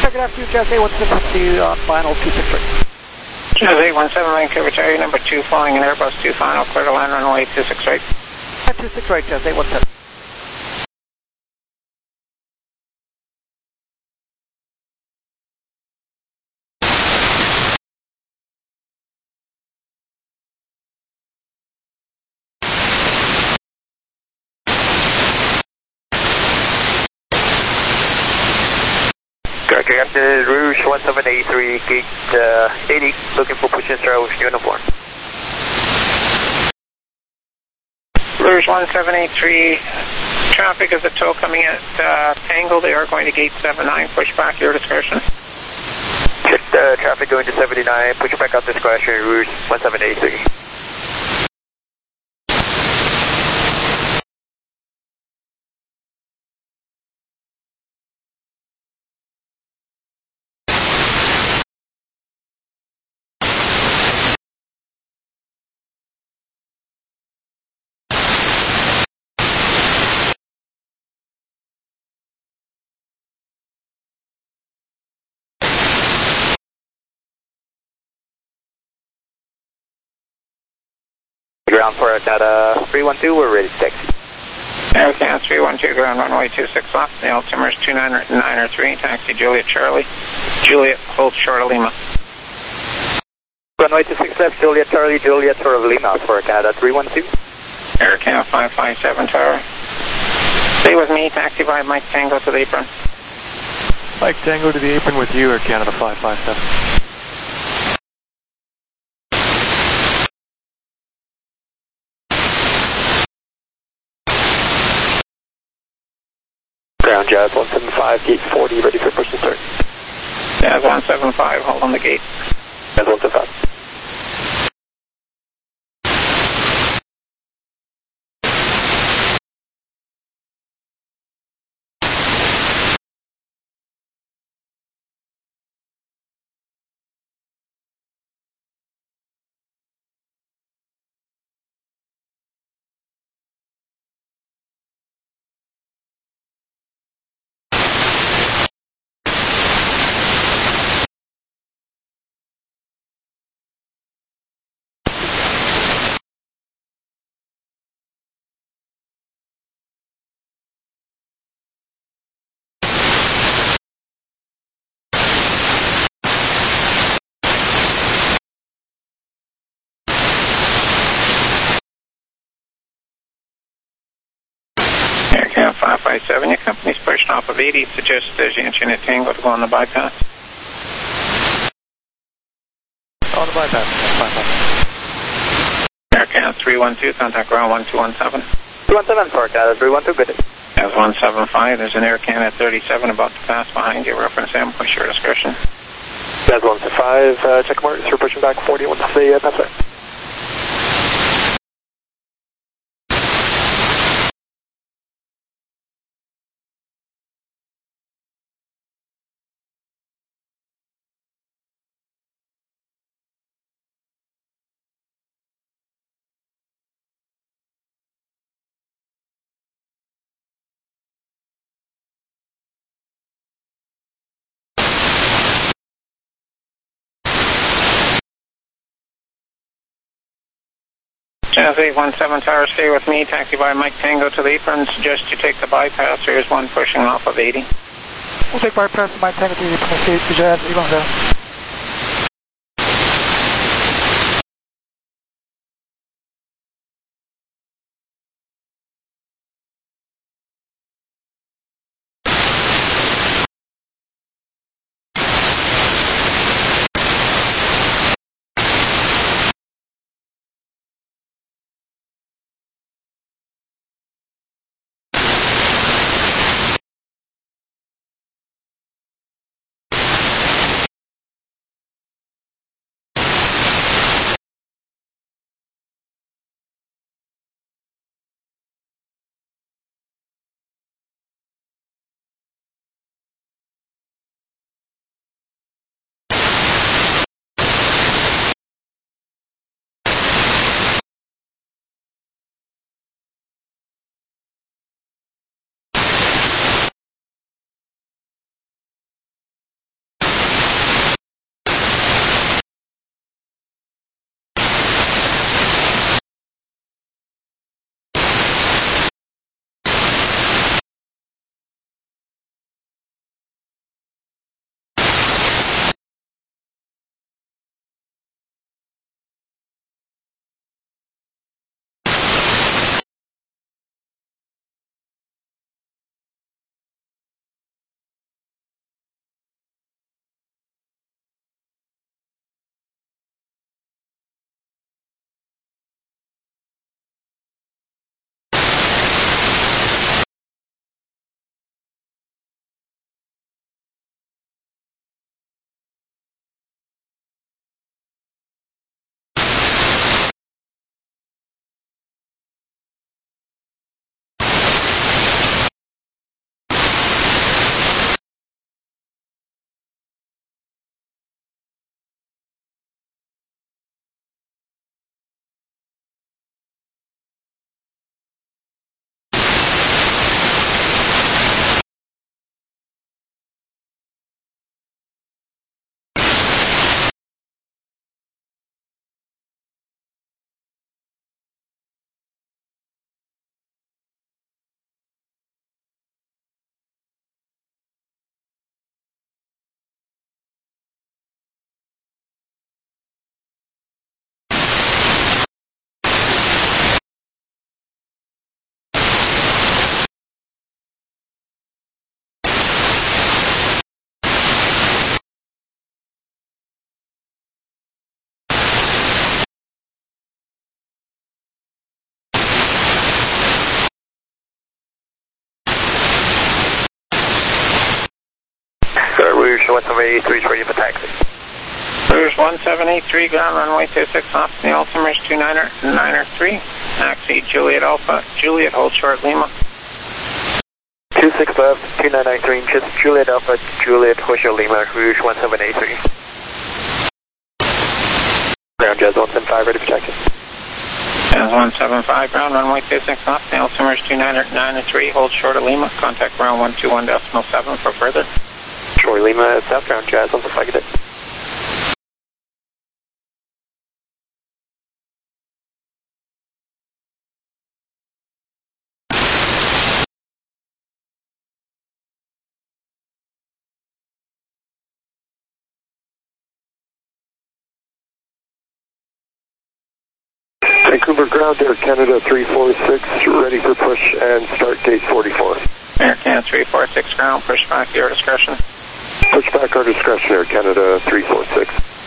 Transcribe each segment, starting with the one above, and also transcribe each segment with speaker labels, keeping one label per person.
Speaker 1: Good afternoon, Jazz 817 on final 263.
Speaker 2: Jazz 817 Vancouver Charlie, number 2 flying in Airbus 2 final, clear to land runway 26 right.
Speaker 1: 26 right, Jazz 817.
Speaker 3: Correct, after Rouge 1783, gate 80, looking for push and start with uniform.
Speaker 2: Rouge 1783, traffic is a tow coming at Tango, they are going to gate 79, push back your discretion.
Speaker 3: Check traffic going to 79, push back out discretion, Rouge 1783. Ground for it at 312, we're ready to taxi.
Speaker 2: Aircan 312, ground runway 26 left, the altimeter is 293, taxi Juliet Charlie, Juliet, hold short of Lima.
Speaker 3: Runway 26 left, Juliet Charlie, Juliet short of Lima for Canada 312.
Speaker 2: Aircan 557 tower. Stay with me, taxi by Mike Tango to the apron.
Speaker 4: Mike Tango to the apron with you, Air Canada 557.
Speaker 3: Ground Jazz 175, gate 40, ready for push and start.
Speaker 2: Jazz 175, hold on the gate.
Speaker 3: Jazz 175.
Speaker 2: Aircan 557, your company's pushing off of 80, suggest Jianshin at Tango to go on the bypass.
Speaker 4: On the bypass, 557.
Speaker 2: Aircan 312, contact ground 1217.
Speaker 3: 217 for Canada 312, good.
Speaker 2: Jazz 175, there's an Aircan at 37 about to pass behind you, reference M, push your discretion.
Speaker 3: Jazz 175, check marks, we're pushing back 40 once the pass.
Speaker 2: Jazz 817 tower, stay with me, taxi by Mike Tango to the apron, suggest you take the bypass, here's one pushing off of 80.
Speaker 1: We'll take bypass Mike Tango to the apron, Jazz 817.
Speaker 3: 1783 is ready for taxi.
Speaker 2: Cruise 1783, ground runway 26 off, the altimeter's 293. Taxi Juliet Alpha, Juliet, hold short Lima.
Speaker 3: 26 left, 2993 inches, Juliet Alpha, Juliet, hold short Lima, Rouge 1783. Ground Jazz 175, ready for taxi.
Speaker 2: Jazz 175, ground runway 26 off, the altimeter's 293, hold short of Lima. Contact ground 121.7 for further.
Speaker 3: Troy Lima, southbound Jazz 175, good day.
Speaker 5: Vancouver ground, Air Canada 346, ready for push and start gate 44.
Speaker 2: Air Canada 346, ground, push back, your discretion.
Speaker 5: Push back our discretion, Air Canada 346.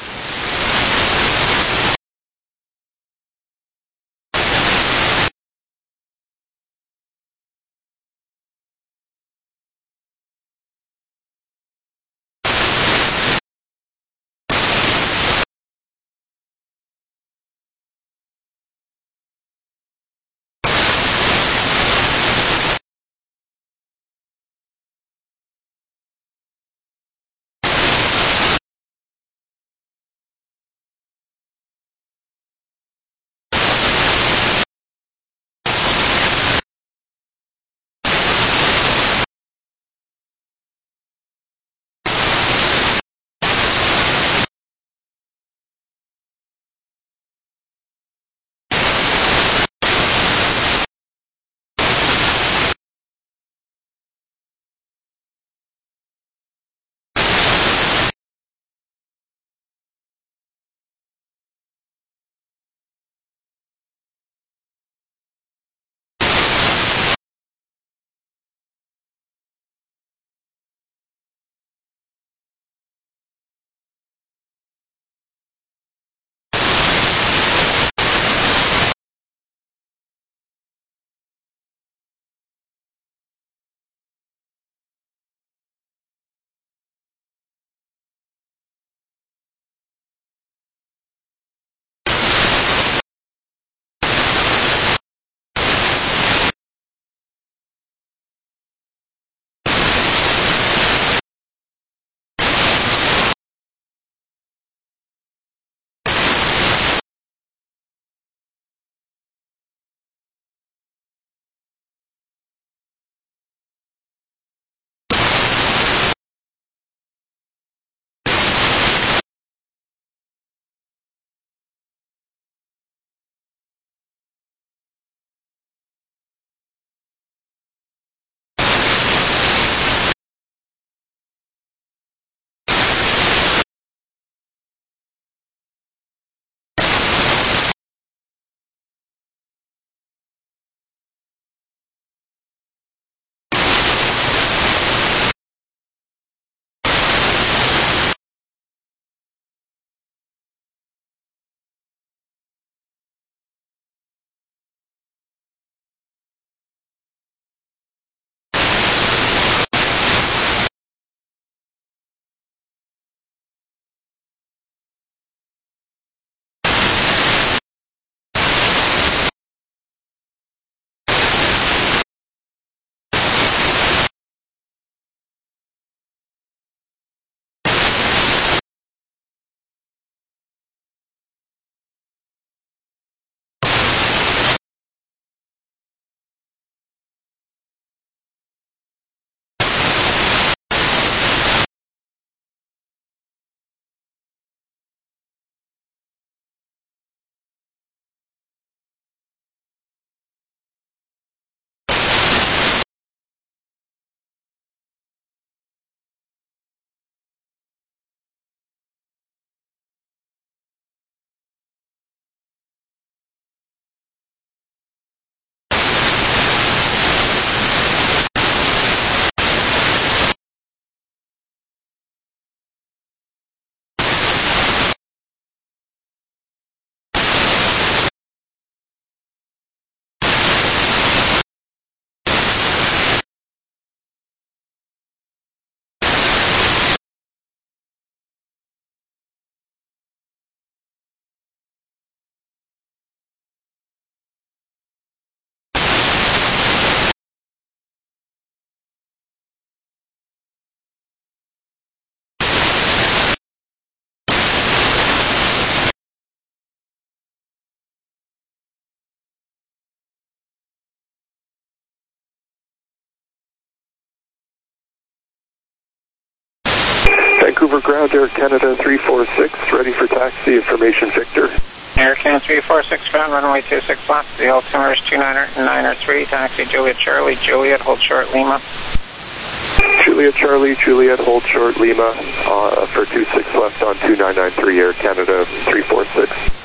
Speaker 5: Vancouver ground, Air Canada 346, ready for taxi, information Victor.
Speaker 2: Air Canada 346 ground, runway 26 left, the altimeter is 293, taxi Juliet Charlie, Juliet, hold short Lima.
Speaker 5: Juliet Charlie, Juliet, hold short Lima, for 26 left on 2993, Air Canada 346.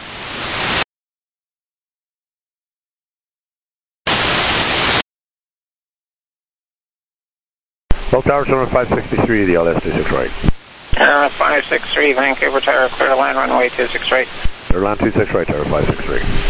Speaker 6: Well, Tower Center 563, the LS 26 right.
Speaker 2: 563, Vancouver Tower, clear to land, runway 26 right.
Speaker 6: Clear land 26 right, Tower 563.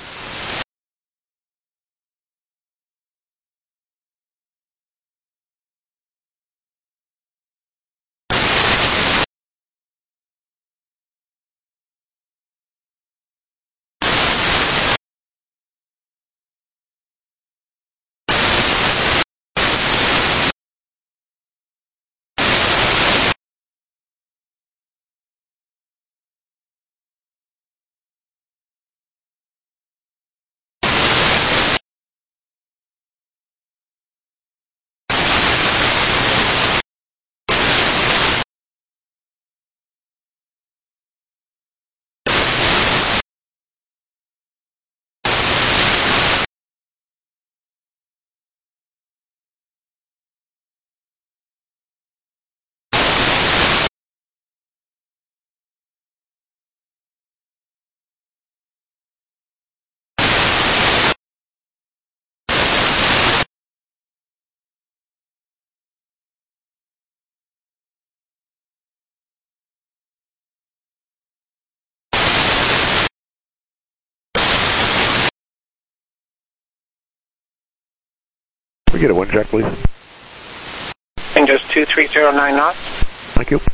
Speaker 6: Can we get a wind check, please?
Speaker 2: And just 2309 knots.
Speaker 6: Thank you.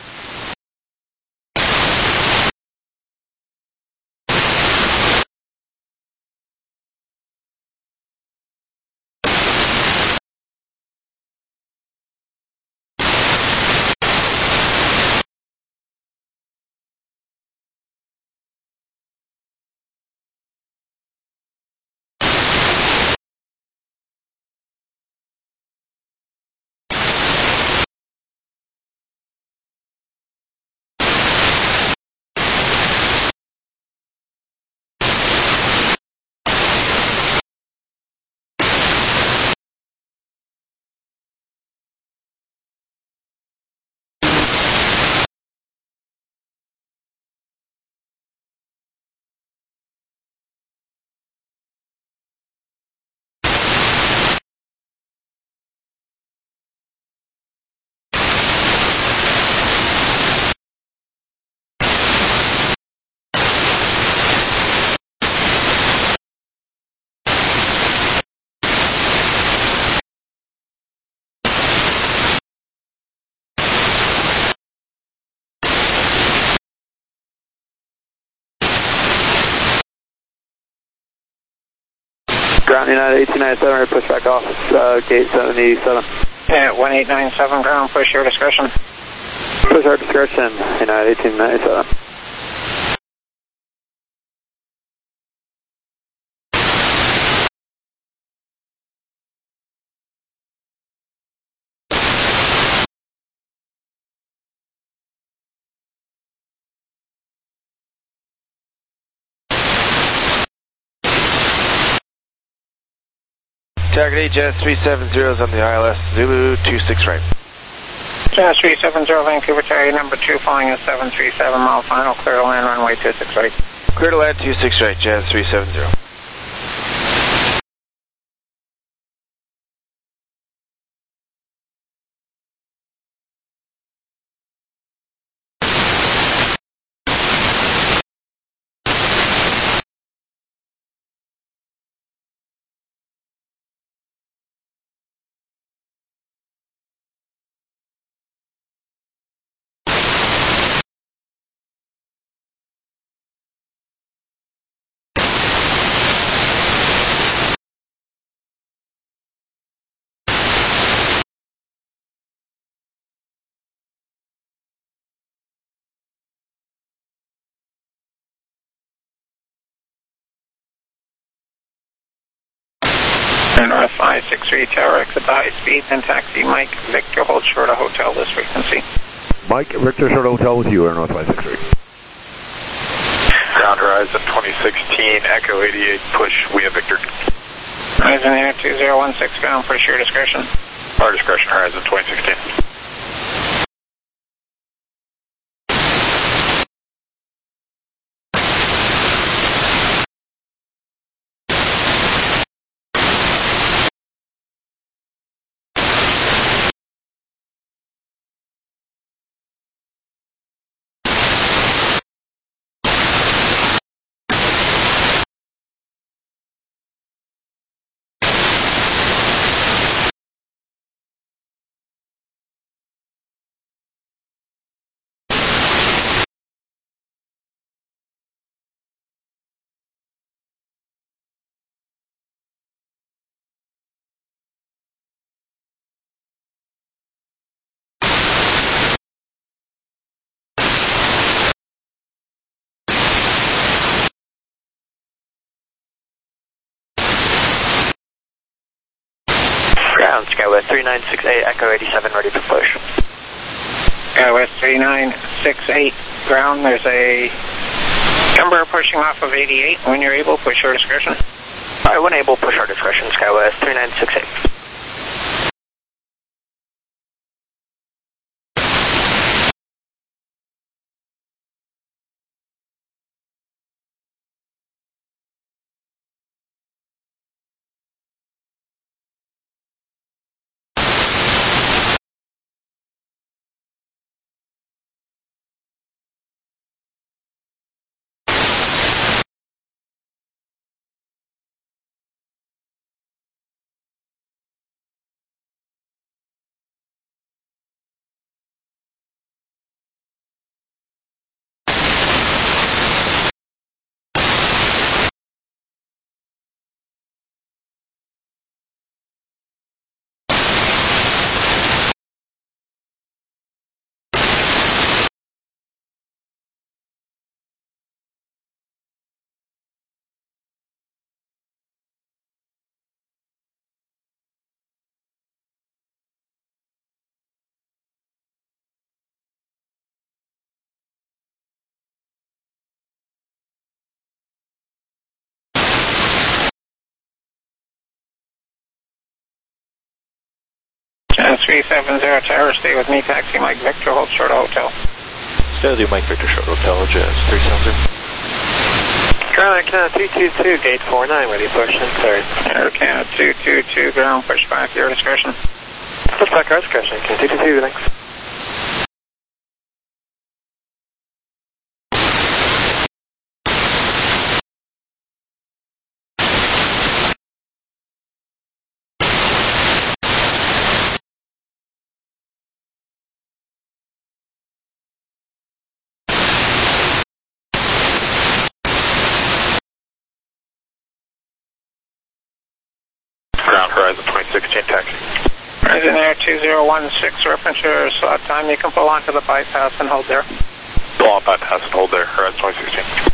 Speaker 3: Ground United 1897, push back off, gate 77.
Speaker 2: At 1897 ground, push your discretion.
Speaker 3: Push our discretion, United 1897.
Speaker 4: Target 8, Jazz 370 on the ILS, Zulu 26 right.
Speaker 2: Jazz 370, Vancouver Tower, number 2, flying at 737 mile final, clear to land, runway 26 right.
Speaker 4: Clear to land 26 right, Jazz 370.
Speaker 2: North 563 Tower, exit the high speed, and taxi Mike Victor, hold short of hotel this frequency.
Speaker 6: Mike, Victor Short Hotel with you, Air North 563.
Speaker 5: Ground Horizon 2016, Echo 88, push, we have Victor.
Speaker 2: Horizon Air 2016, ground, push your discretion.
Speaker 5: Our discretion, Horizon 2016.
Speaker 3: Ground, Skywest 3968, Echo 87, ready for push.
Speaker 2: Skywest 3968, ground, there's a number pushing off of 88. When you're able, push your discretion.
Speaker 3: Alright, when able, push our discretion, Skywest 3968.
Speaker 2: Channel 370 Tower, stay with me, taxi Mike Victor, hold short hotel.
Speaker 4: Stay with you, Mike Victor Short Hotel, Jazz 370.
Speaker 3: Ground, Canada 222, gate 49, ready push, and cleared.
Speaker 2: Air Canada 222, ground, push back, your discretion.
Speaker 3: Push back our discretion, Canada 222, thanks.
Speaker 5: Ground Horizon 2016, taxi.
Speaker 2: Horizon Air 2016, reference your slot time. You can pull onto the bypass and hold there.
Speaker 5: Pull on bypass and hold there, Horizon 2016.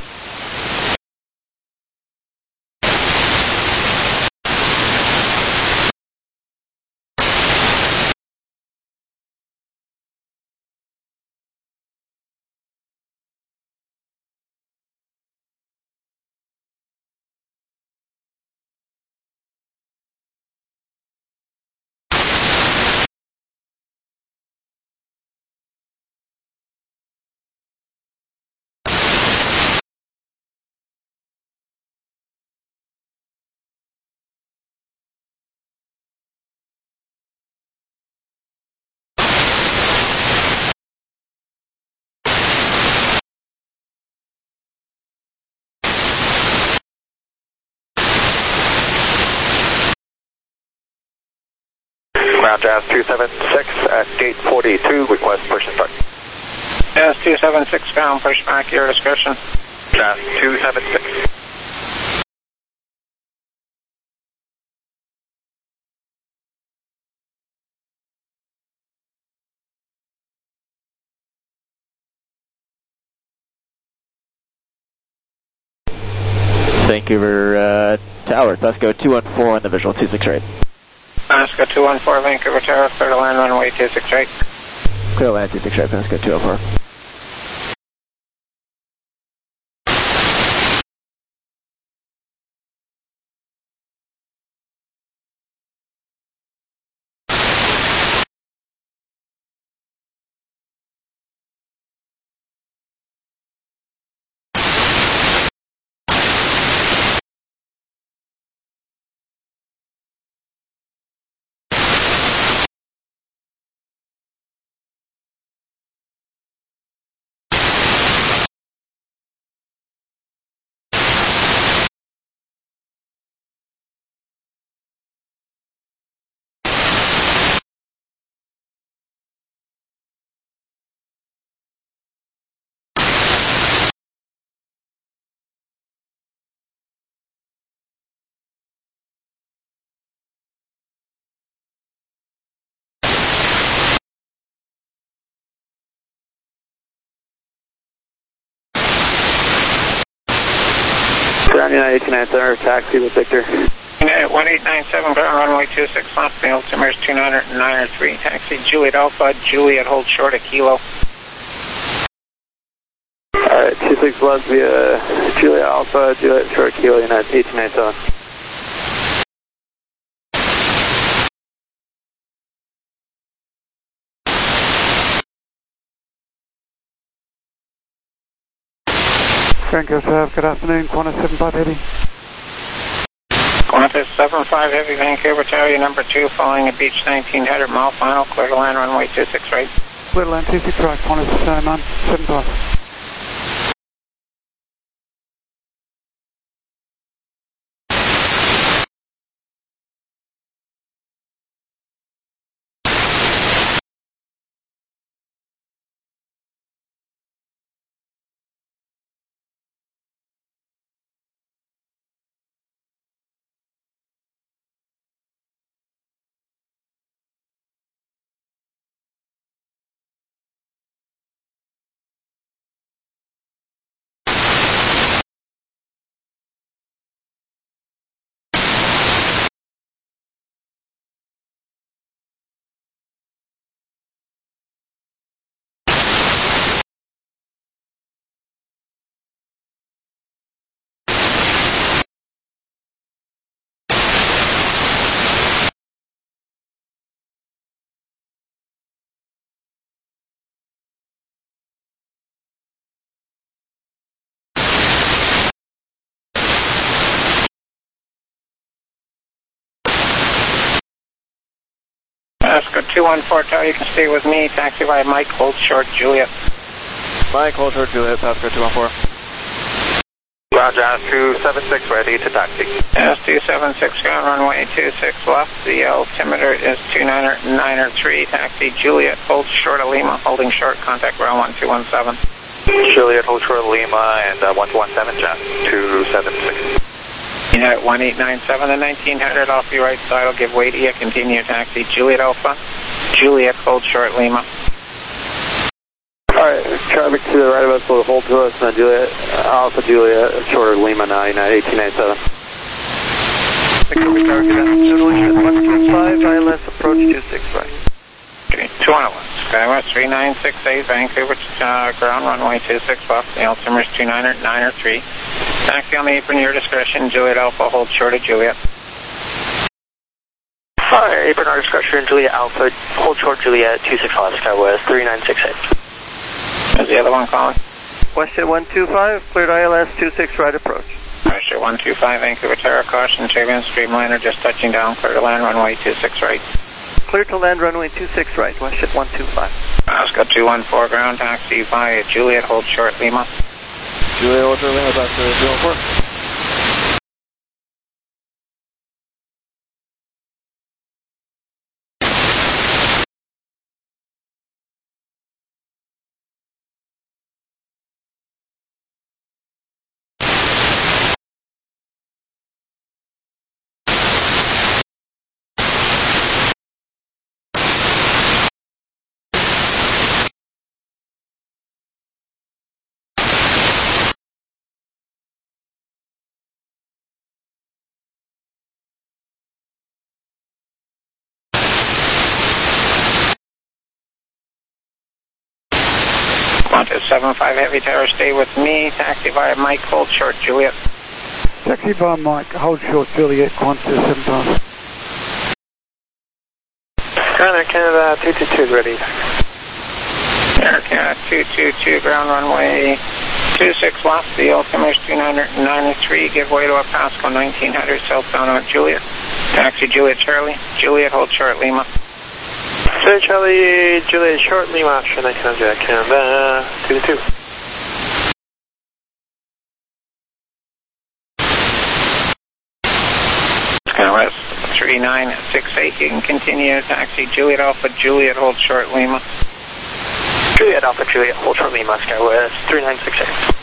Speaker 5: Ground Jazz 276 at gate 42, request push and start.
Speaker 2: Jazz 276, ground, push back, your discretion.
Speaker 5: Jazz 276.
Speaker 7: Vancouver Tower, Tosco 214 on the visual 26 right.
Speaker 2: Tosco 214, Vancouver Tower, clear to land runway 26 right.
Speaker 7: Clear land 26 right, Pasco 204.
Speaker 3: United 1897, taxi with Victor.
Speaker 2: 1897, ground runway 26 left, the altimeter is 209.3, taxi Juliet Alpha, Juliet hold short a kilo.
Speaker 3: Alright, 26 left via Juliet Alpha, Juliet short kilo, United 1897.
Speaker 1: Franco South, good afternoon, Qantas 75 Heavy.
Speaker 2: Qantas 75 Heavy, Vancouver Tower, number 2, following a beach 1900 mile final, clear to land runway 26 right.
Speaker 1: Clear to land 26 right, Qantas 75.
Speaker 2: Pasco 214 Tower, you can stay with me, taxi via Mike, hold short Juliet.
Speaker 4: Mike, hold short Juliet, Pasco 214.
Speaker 3: Roger, 276 ready to taxi.
Speaker 2: S276, ground runway 26 left, the altimeter is 209.3, taxi Juliet, hold short of Lima, holding short, contact ground 1217.
Speaker 3: Juliet, hold short of Lima and 1217, Jan 276.
Speaker 2: United 1897 and 1900 off your right side, I'll give way to you, continue taxi Juliet Alpha, Juliet, hold short Lima.
Speaker 3: Alright, traffic to the right of us will hold to us, and then Juliet, Alpha Juliet, short of Lima now, United 1897.
Speaker 4: Vancouver Tower, good afternoon, 125, ILS approach 26 right.
Speaker 2: Okay, 201, Skywest 3968, Vancouver, ground runway 26 left, the altimeter is 209.3. Taxi on the apron, your discretion, Juliet Alpha, hold short of Juliet.
Speaker 3: Alright, apron our discretion, Juliet Alpha, hold short Juliet, 26 left, Skywest 3968.
Speaker 2: Is the other one calling?
Speaker 4: WestJet 125, cleared ILS 26 right approach.
Speaker 2: WestJet 125, Vancouver Tower, caution, turbulence, Streamliner just touching down, clear to land runway 26 right.
Speaker 4: Clear to land runway 26 right, WestJet 125.
Speaker 2: Oscar 214, ground taxi via Juliet, hold short Lima.
Speaker 4: Juliet, hold short Lima, back to 214.
Speaker 2: Qantas 75 Heavy Tower, stay with me. Taxi via Mike, hold short, Juliet.
Speaker 1: Taxi by Mike, hold short, Juliet, Qantas 75.
Speaker 3: Air Canada 222 is ready.
Speaker 2: Air Canada 222, ground runway 26 left, the altimeter's 2993, give way to a Pasco 1900, southbound on Juliet. Taxi Juliet Charlie, Juliet, hold short, Lima.
Speaker 3: Juliet Charlie, Juliet short, Lima, Oscar 1900, Air Canada 222.
Speaker 2: West 3968, you can continue. Taxi Juliet Alpha, Juliet, hold short, Lima.
Speaker 3: Juliet Alpha, Juliet, hold short, Lima, Skywest 3968.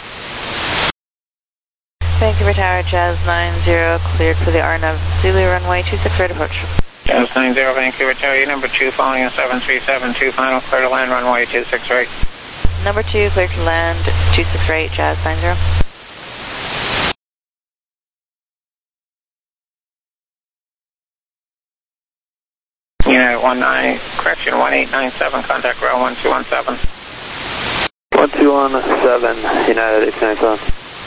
Speaker 8: Vancouver Tower, Jazz 90, cleared for the RNAV Zulu runway 26 right approach.
Speaker 2: Jazz 90, Vancouver Tower, number 2, following a 737, final clear to land runway 26 right.
Speaker 8: Number 2, clear to land 26 right, Jazz 90.
Speaker 2: Unit 1897, contact ground 1217.
Speaker 3: 1217, United 897.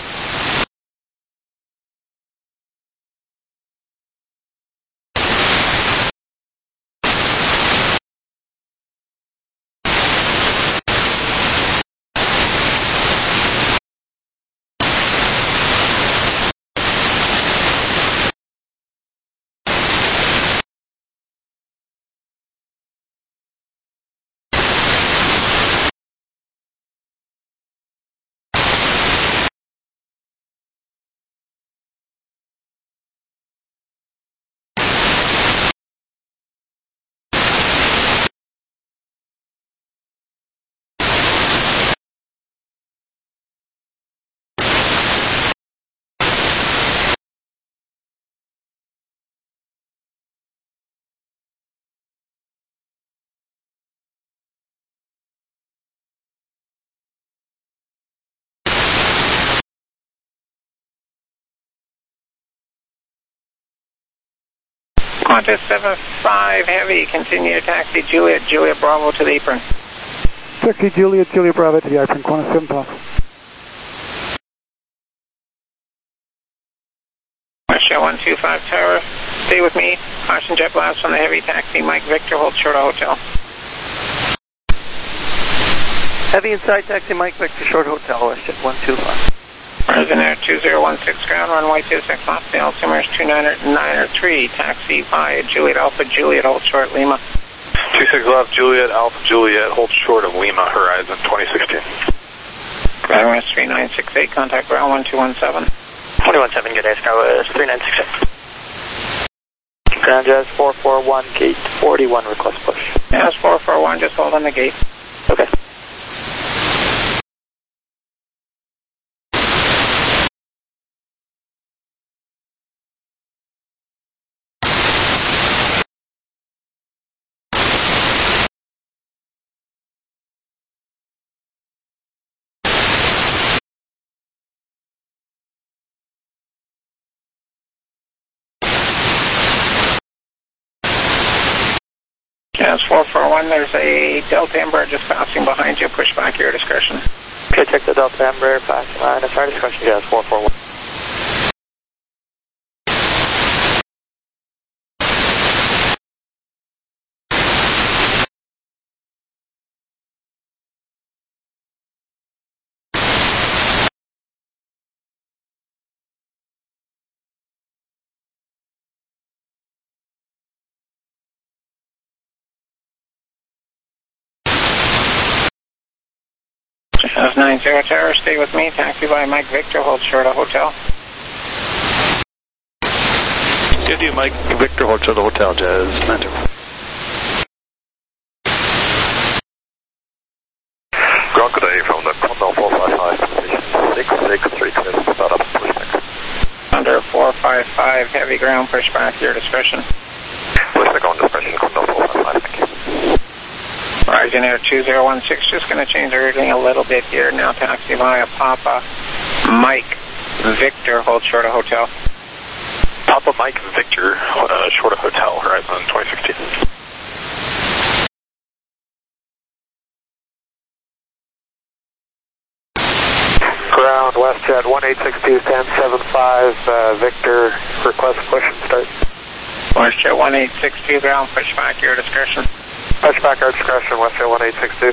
Speaker 2: Qantas 75 Heavy, continue taxi Juliet, Juliet Bravo to the apron.
Speaker 1: Taxi Juliet, Juliet Bravo to the apron, Qantas 75.
Speaker 2: Russia 125 Tower, stay with me. Caution jet blast from the Heavy, taxi Mike Victor, hold short hotel.
Speaker 4: Heavy inside, taxi Mike Victor, short hotel, WestJet 125.
Speaker 2: Horizon Air 2016, ground runway 26 left, the altimeter's 2993, taxi via Juliet Alpha, Juliet, hold short, Lima.
Speaker 5: 26 left, Juliet, Alpha, Juliet, hold short of Lima, Horizon 2016.
Speaker 2: Ground West 3968, contact ground 1217.
Speaker 3: 217, good day, Skywest 3968. Ground Jazz 441, gate 41, request push.
Speaker 2: Jazz 441, just hold on the gate.
Speaker 3: Okay.
Speaker 2: Jazz 441, there's a Delta Embraer just passing behind you. Push back your discretion.
Speaker 3: Okay, check the Delta Embraer, pass line. That's our discretion, Jazz 441.
Speaker 2: Jazz 90 Tower, stay with me. Taxi by Mike Victor, hold short of hotel.
Speaker 9: Good to you, Mike Victor, hold short of hotel, Jazz 90.
Speaker 5: Ground good day from the Condor 455, position 663, clear to start up, pushback.
Speaker 2: Under 455, heavy ground, push back your discretion.
Speaker 5: Pushback on discretion, Condor 455, thank you.
Speaker 2: Horizon Air 2016, just going to change everything a little bit here. Now taxi via Papa Mike Victor, hold short of hotel.
Speaker 5: Papa Mike Victor, short of hotel, Horizon 2016.
Speaker 3: WestJet 1862, stand 75, Victor, request push and start.
Speaker 2: WestJet 1862, ground, pushback, your discretion.
Speaker 3: Pushback, our discretion, WestJet 1862.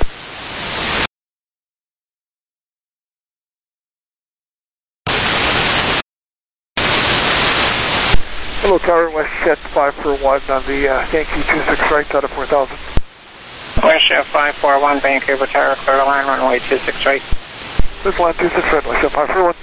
Speaker 1: Hello, Tower, WestJet 541 on the Yankee 26 right out of 4000.
Speaker 2: WestJet 541, Vancouver Tower, clear to line, runway 26 right.
Speaker 1: This line 26 right, WestJet 541.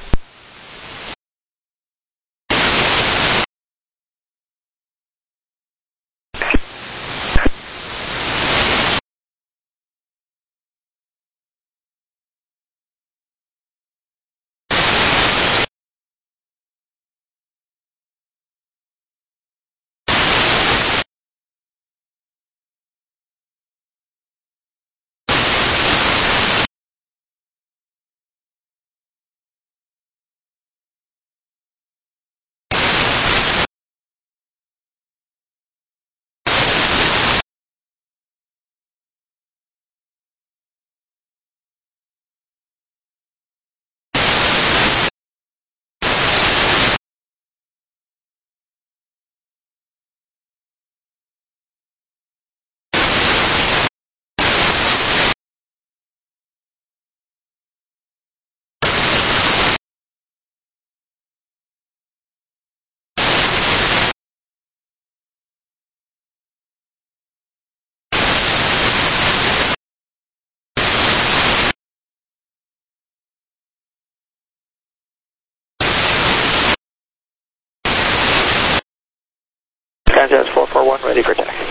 Speaker 3: Transjets 441, ready for taxi.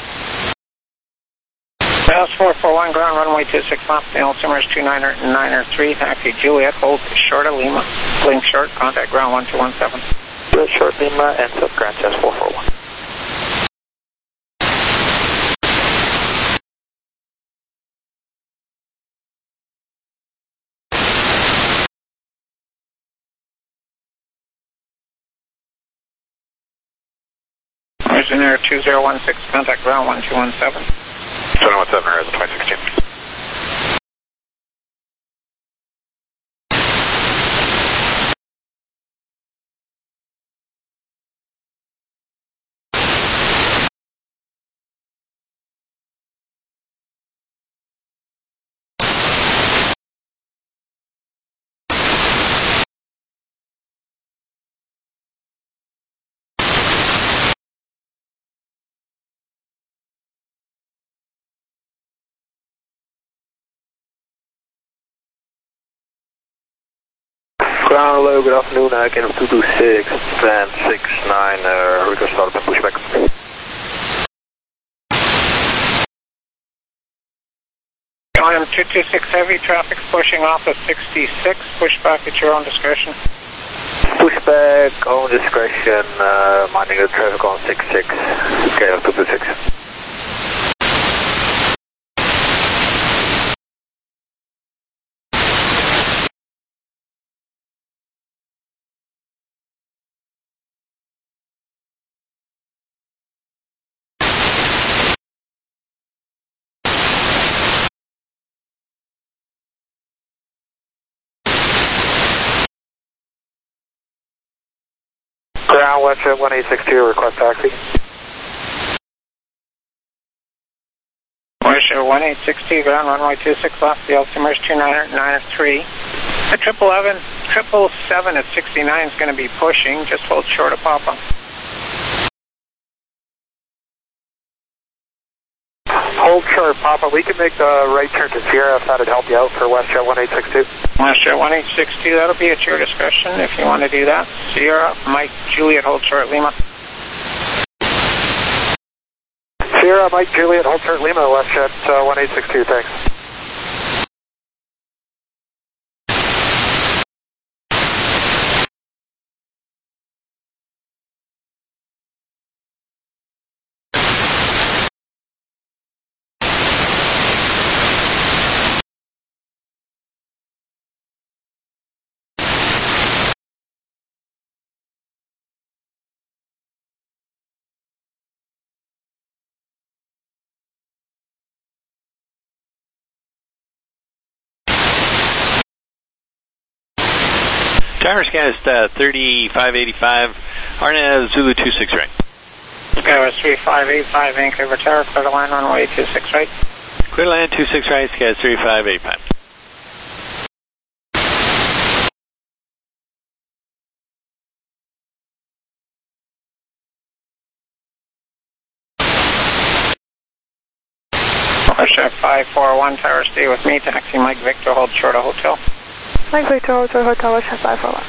Speaker 2: Dallas 441, ground, runway 26 left, the altimeter is 2993, taxi Juliet, hold short of Lima, blink short, contact ground 1217.
Speaker 3: Blink short Lima, and sub ground Jets 441.
Speaker 2: Engineer 2016, contact ground 1217.
Speaker 5: 2117, Horizon 2016.
Speaker 3: Ground hello, good afternoon, KLM 226, stand 69, request start and pushback.
Speaker 2: KLM 226 heavy, traffic's pushing off of 66, pushback at your own discretion.
Speaker 3: Pushback, own discretion, minding the traffic on 66, KLM 226. Ground WestJet 1862, request taxi.
Speaker 2: WestJet 1860, ground runway 26 left, the altimeter is 2993. The 777 at 69 is going to be pushing, just hold short of Papa.
Speaker 3: Hold short, Papa. We can make the right turn to Sierra if that'd help you out for WestJet 1862.
Speaker 2: WestJet 1862, that'll be at your discretion if you want to do that. Sierra, Mike, Juliet, hold short, Lima.
Speaker 3: Sierra, Mike, Juliet, hold short, Lima, WestJet 1862, thanks.
Speaker 9: Tower Sky is 3585, RNAV Zulu 26 right.
Speaker 2: Skywest 3585, Vancouver Tower, clear to line runway 26 right.
Speaker 9: Clear to land 26 right, Sky 3585.
Speaker 2: Chef 541, Tower, stay with me. Taxi Mike Victor, hold short of hotel.
Speaker 8: Mike Victor, hold short hotel, Chef 541.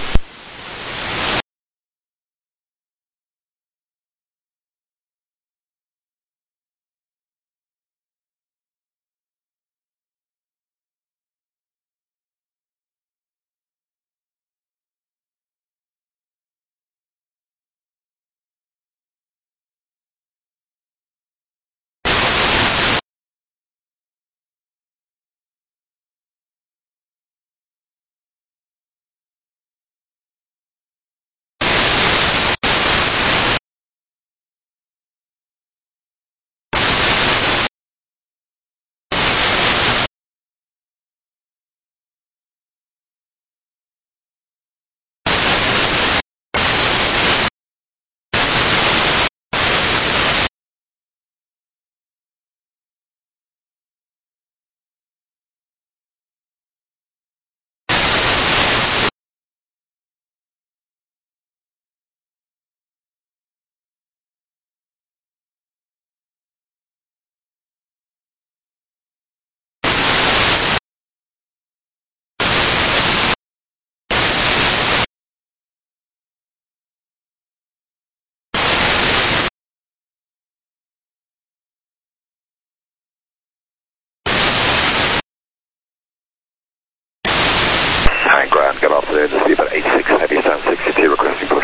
Speaker 3: Ground, get off there, Seabird 86 Heavy, Sound 62, requesting push.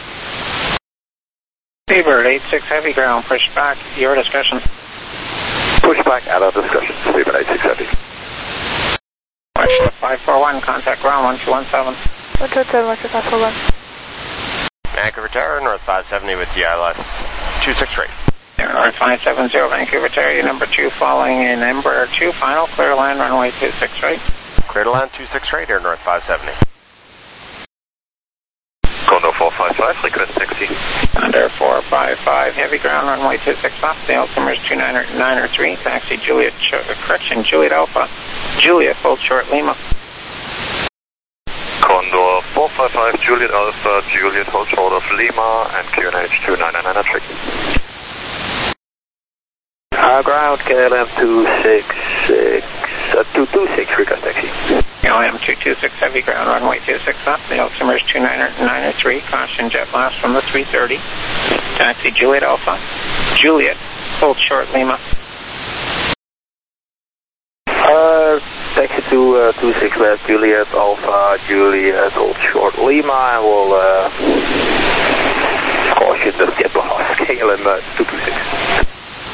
Speaker 2: Seabird 86 Heavy, ground, push back, your discussion.
Speaker 3: Push back at our discussion, Seabird 86 Heavy.
Speaker 2: Chef 541, contact ground 1217.
Speaker 8: 127, Chef 541.
Speaker 10: Vancouver Tower, North 570 with DILS 26 rate.
Speaker 2: North 570, Vancouver Tower, number 2, following in Embraer 2, final, clear to land, runway 26 right.
Speaker 10: Clear to land 26 right, Air North 570.
Speaker 5: Condor 455, request taxi.
Speaker 2: Condor 455, heavy ground, runway 26 left, the altimeter is 293, taxi Juliet, Juliet Alpha, Juliet, hold short Lima.
Speaker 5: Condor 455, Juliet Alpha, Juliet, hold short of Lima, and QNH 299
Speaker 3: Ground, KLM 226, 226, request taxi.
Speaker 2: KLM 226, heavy ground, runway 26 left, the altimeter is 293, caution jet blast from the 330. Taxi Juliet Alpha, Juliet, hold short Lima.
Speaker 3: Taxi to 26 left, Juliet Alpha, Juliet, hold short Lima, and we'll caution the jet blast, KLM 226.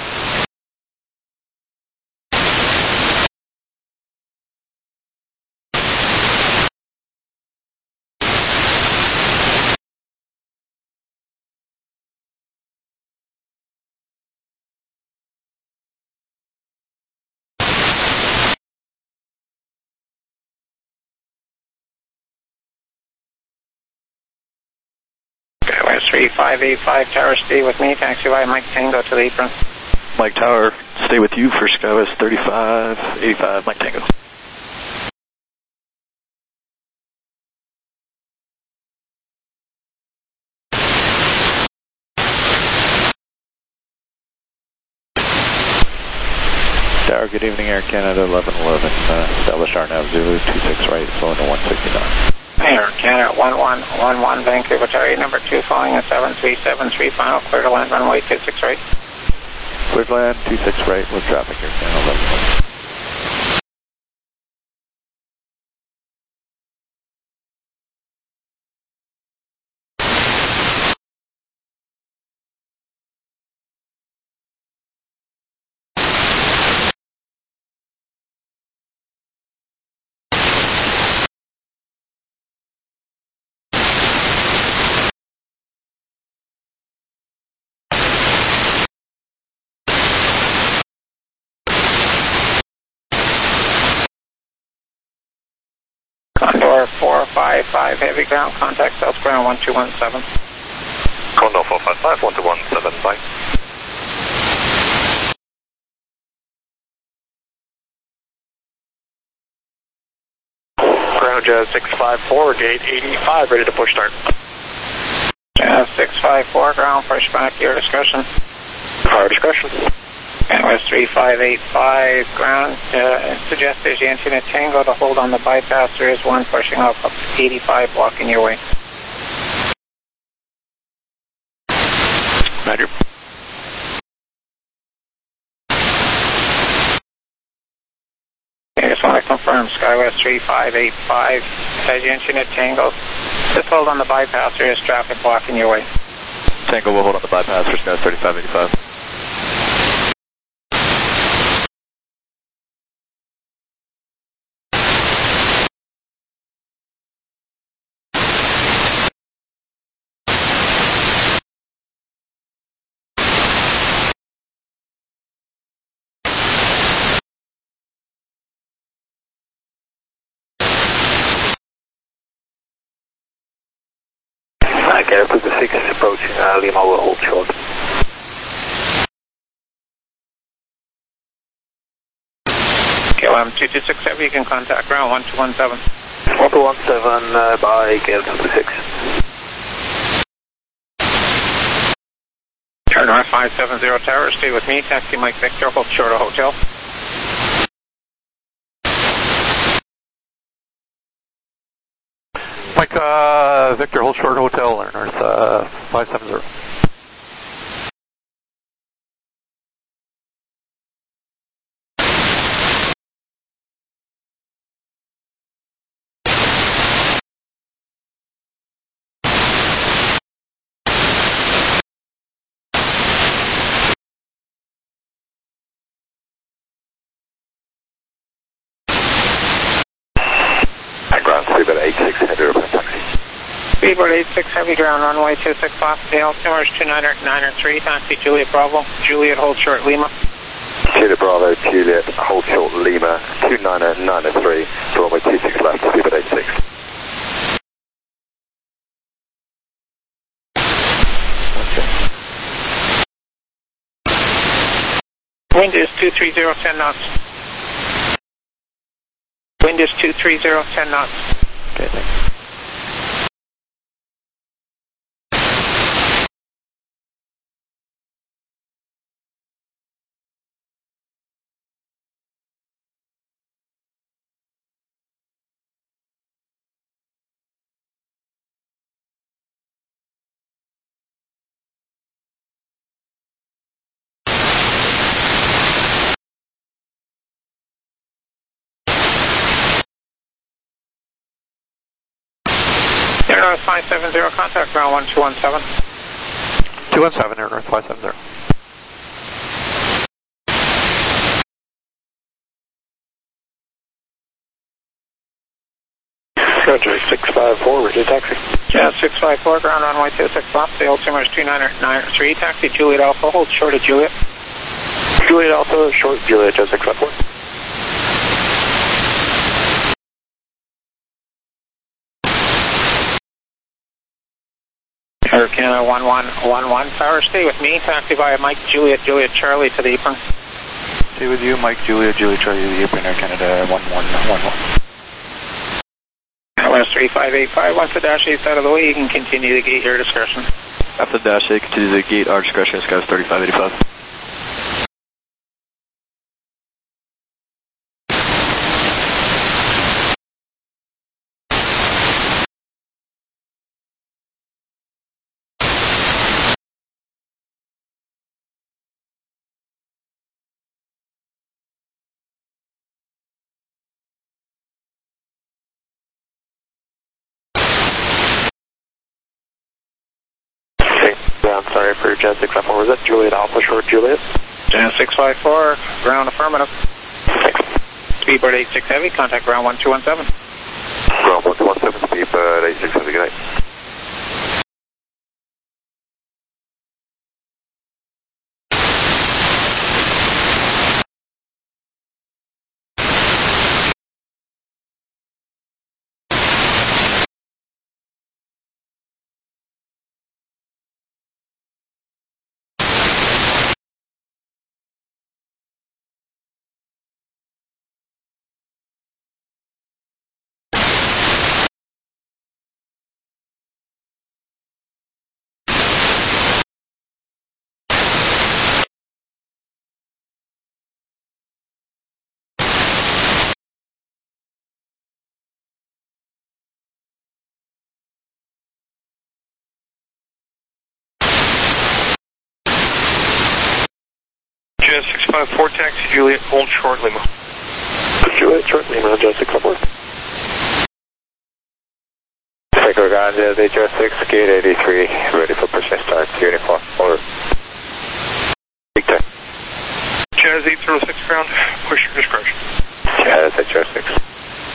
Speaker 2: Skywest 3585, Tower, stay with me, taxi by Mike Tango to the apron.
Speaker 9: Mike Tower, stay with you for Skywest 3585, Mike Tango. Tower, good evening, Air Canada 1111, establish RNAV Zulu 26 right, flowing to 169.
Speaker 2: Air Canada 1111, Vancouver Tower, number 2, following a 7373, final, clear to land, runway 26 right.
Speaker 6: Clear to land 26 right with traffic, Air Canada 1111.
Speaker 2: 455 heavy ground, contact South Ground 1217.
Speaker 5: Condor 455, 1217, bye.
Speaker 3: Ground Jazz 654, gate 85, ready to push start.
Speaker 2: Jazz 654, ground, push back, your discretion.
Speaker 3: Our discretion.
Speaker 2: West 3585, ground, suggest there's Yankee Tango to hold on the bypass. There is one pushing up 85, blocking your way.
Speaker 3: Roger.
Speaker 2: I just want to confirm, SkyWest 3585, says Yankee Tango. Just hold on the bypass. There is traffic blocking your way.
Speaker 6: Tango will hold on the bypass for Sky 3585.
Speaker 3: Okay, I'll put the 6 approaching Lima will hold short.
Speaker 2: KLM 226 Heavy, you can contact ground 1217.
Speaker 3: 1217 by KLM 226.
Speaker 2: Turn north 570 Tower, stay with me, taxi Mike Victor, hold short of hotel.
Speaker 5: Mike, Victor, hold short hotel, North 570. Ground, Speedbird 86, heavy report taxi.
Speaker 2: Speedbird 86, heavy ground, runway 26 left, altimeter 293, taxi Juliet Bravo, Juliet hold short Lima.
Speaker 5: Juliet Bravo, Juliet, hold short Lima, 29903, runway 26 left, Speedbird 86.
Speaker 2: Wind is 230, 10 knots. Wind is 230, 10 knots.
Speaker 6: Okay, thanks.
Speaker 2: Air North 570, contact ground 1217.
Speaker 5: 217, Air North 570.
Speaker 3: Roger, 654, ready to taxi.
Speaker 2: Jazz 654, ground runway 26 left, the altimeter is 293, taxi Juliet Alpha, hold short of Juliet.
Speaker 3: Juliet Alpha, short Juliet, Jazz 654.
Speaker 2: Air Canada 1111, Tower, stay with me, taxi via Mike Juliet, Juliet Charlie to the apron.
Speaker 6: Stay with you, Mike, Juliet, Juliet, Charlie, to the apron, Air Canada 1111.
Speaker 2: West 3585, once the dash 8's out of the way, you can continue the gate, your discretion.
Speaker 6: After the dash 8, continue the gate, our discretion, Sky 3585.
Speaker 3: I'm sorry for Jazz 654. Was that Juliet Alpha, short Juliet?
Speaker 2: Jazz 654, ground affirmative. Speedbird 86 Heavy, contact ground 1217.
Speaker 5: Ground 1217, Speedbird 86 Heavy, good night.
Speaker 1: Juliet 654, taxi Juliet, hold short Lima.
Speaker 5: Juliet, short Lima, adjusted couple.
Speaker 3: Echo Ganja, HR6, gate 83, ready for pushing start, uniform, over. Big time.
Speaker 1: Jazz 806 ground, push your discretion.
Speaker 3: Jazz, HR6.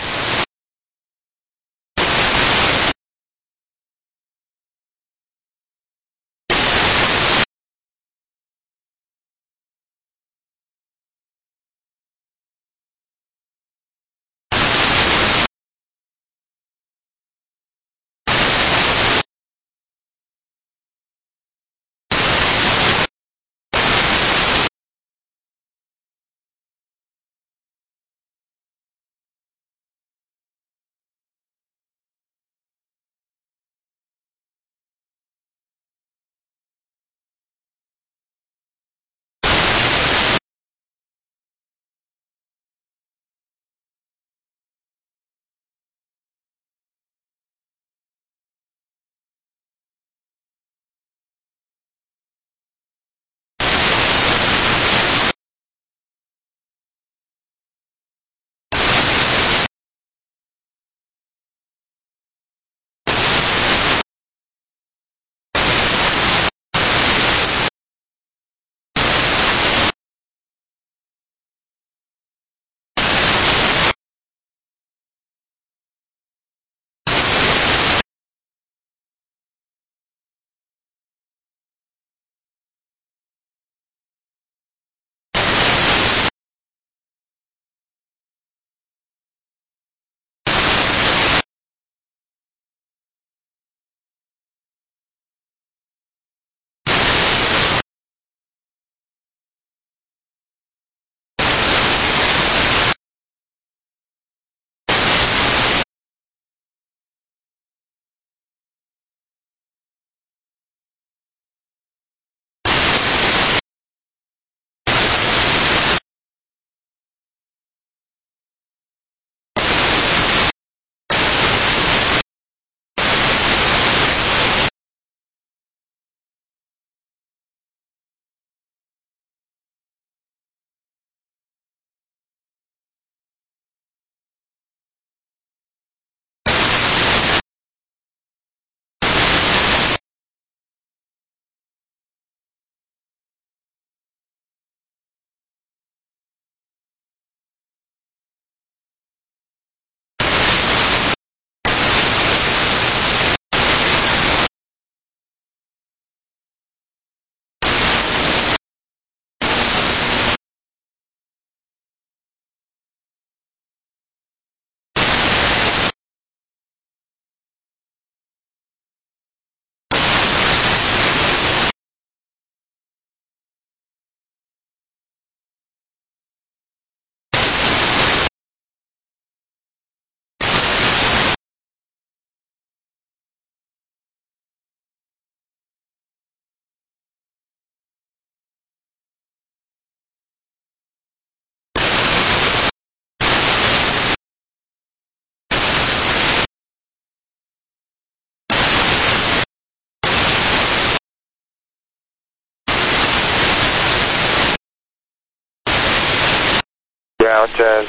Speaker 3: Ground Jazz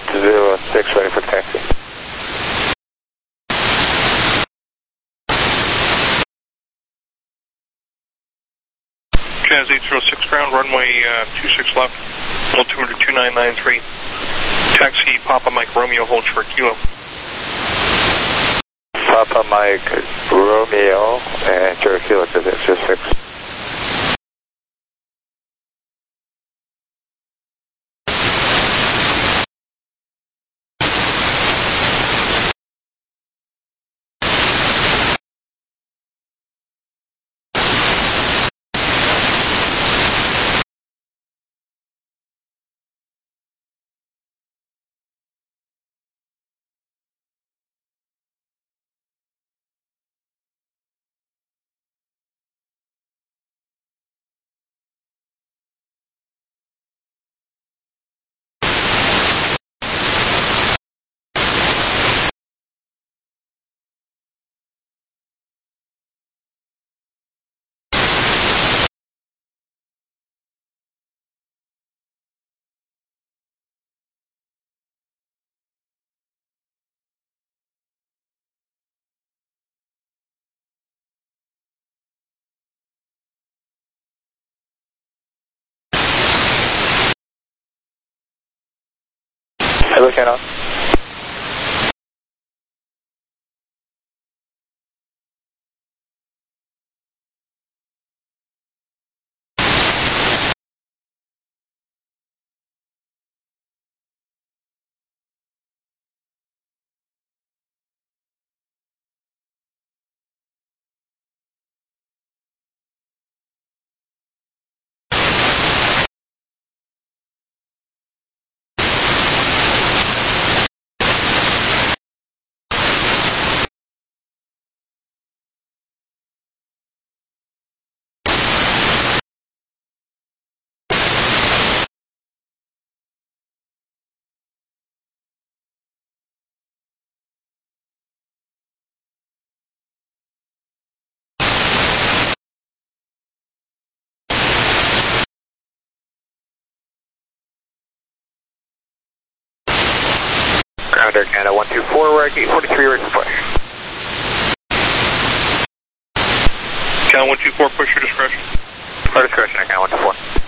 Speaker 3: 806, ready for taxi.
Speaker 1: Jazz 806 ground, runway 26 left, altimeter 2993. Taxi Papa Mike Romeo, hold short kilo.
Speaker 3: Papa Mike Romeo and Jerry Felix is 806. Hello, Canada. Ground Air Canada 124, we're at gate 43, ready for push.
Speaker 1: Cal 124, push your discretion.
Speaker 3: Our discretion, Air Canada 124.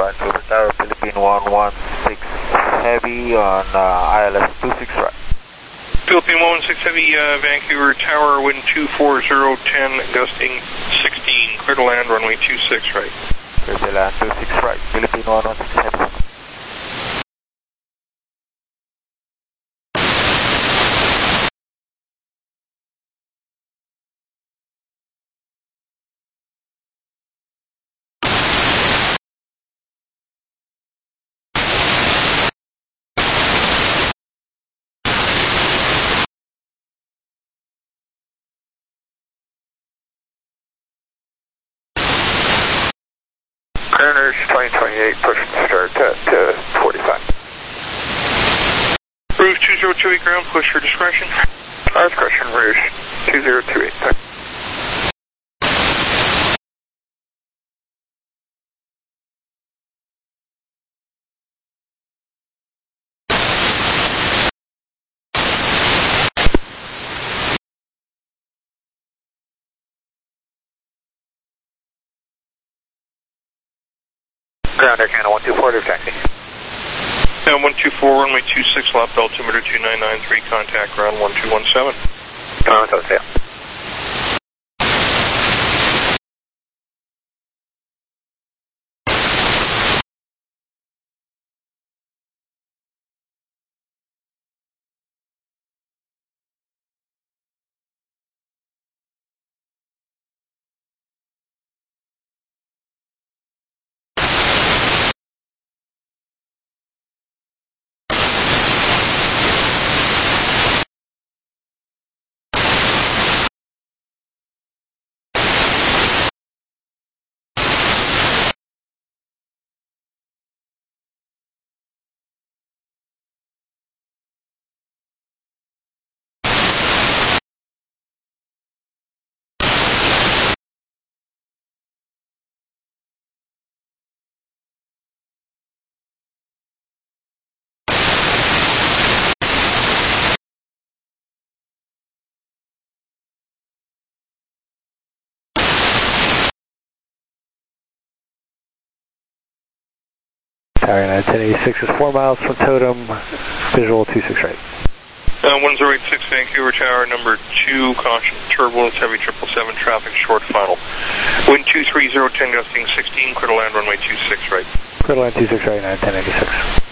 Speaker 11: Vancouver Tower, Philippine 116 Heavy on ILS 26 right.
Speaker 1: Philippine 116 Heavy, Vancouver Tower, wind 24010, gusting 16, clear to land, runway 26 right.
Speaker 11: Clear to land 26 right, Philippine 116 Heavy.
Speaker 3: Mariners 2028, push start at 45.
Speaker 1: Rouge 2028 ground, push your discretion.
Speaker 3: Our discretion, Rouge 2028. Ground Air Canada 124 to taxi.
Speaker 1: 124, runway 26 left, altimeter 2993, contact ground 1217.
Speaker 3: Come on, let's sail.
Speaker 7: Tower 1086 is 4 miles from Totem, visual 26 right.
Speaker 1: 1086 Vancouver Tower, number 2, caution, turbulence, heavy 777, traffic short final. Wind 23010, gusting 16, clear to land, runway 26 right.
Speaker 7: Clear to land 26 right, 1086.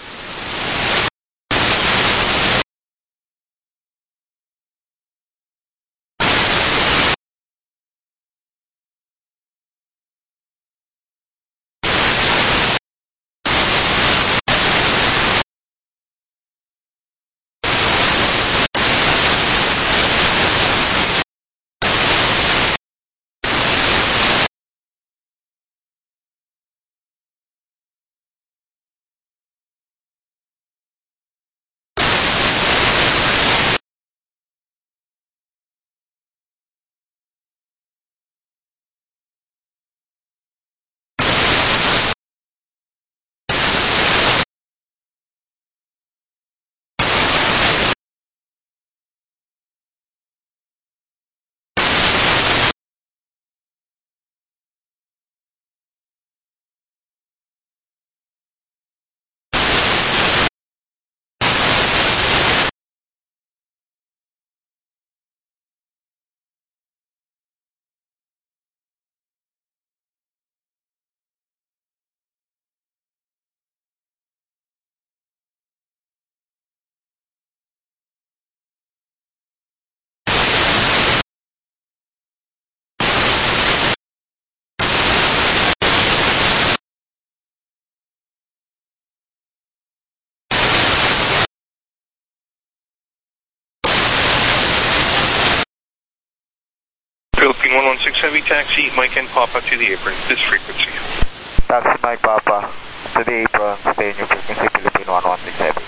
Speaker 1: Philippine 116 Heavy, taxi, Mike and Papa to the apron, this frequency.
Speaker 11: Taxi Mike Papa to the apron, stay in your frequency, Philippine 116 Heavy.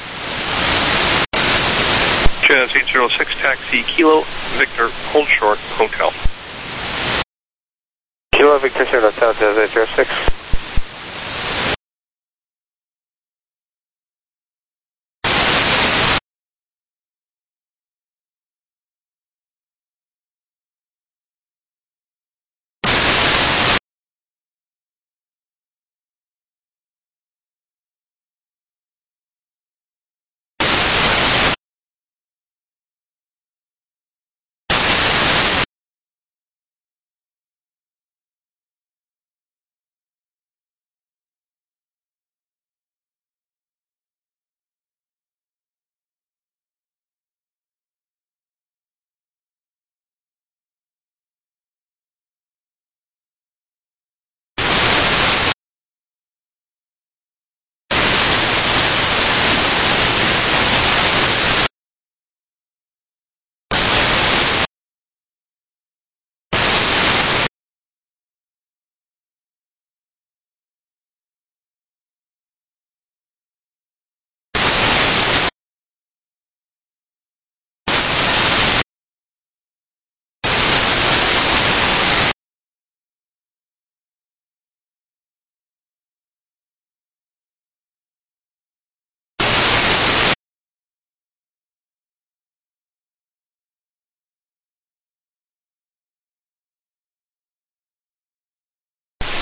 Speaker 1: Jazz 806, taxi, Kilo, Victor, hold short, hotel.
Speaker 3: Kilo Victor Zero Hotel, Jazz 806.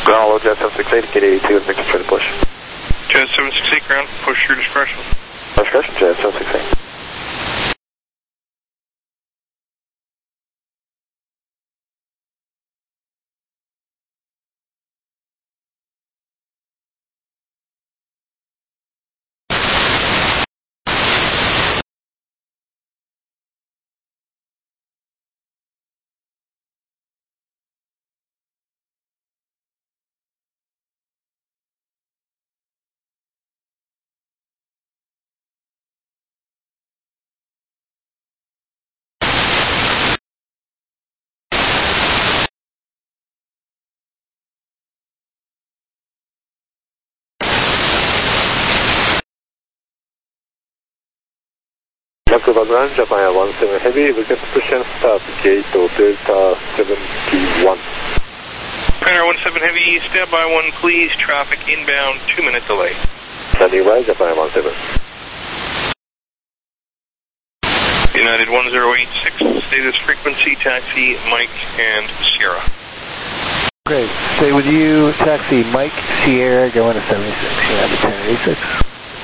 Speaker 3: Ground, Jet 768, gate 82, and Victor try to push.
Speaker 1: Jet 768 ground, push your discretion.
Speaker 3: Discretion, Jet 768. Ground, Japan 17 Heavy, we can push and start gate to Delta 71.
Speaker 1: Pioneer 17 Heavy, stand by 1 please, traffic inbound, 2-minute delay.
Speaker 3: Standing by, Japan 17.
Speaker 1: United 1086, status frequency, taxi, Mike, and Sierra.
Speaker 7: Great. Stay with you, taxi, Mike, Sierra, going to 76, United 1086.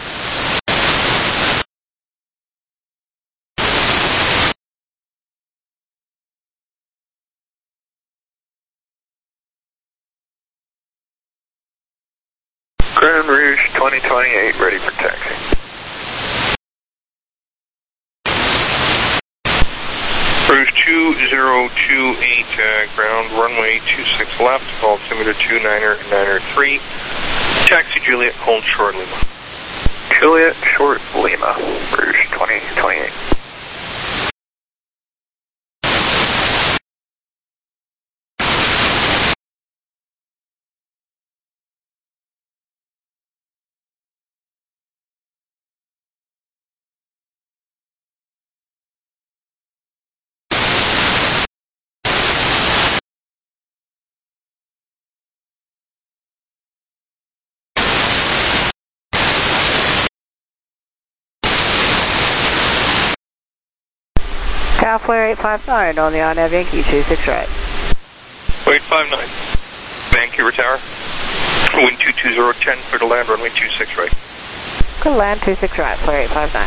Speaker 5: Grand Rouge 2028, ready for taxi.
Speaker 1: Rouge 2028, ground runway 26 left, altimeter 2993. Taxi Juliet, hold short Lima.
Speaker 5: Juliet, short Lima, Rouge 2028.
Speaker 12: Flare 859 on the RNAV Yankee 26 right.
Speaker 1: 859, Vancouver Tower. Wind 22010, clear to land, runway 26 right.
Speaker 12: Clear to land 26 right, Flare 859.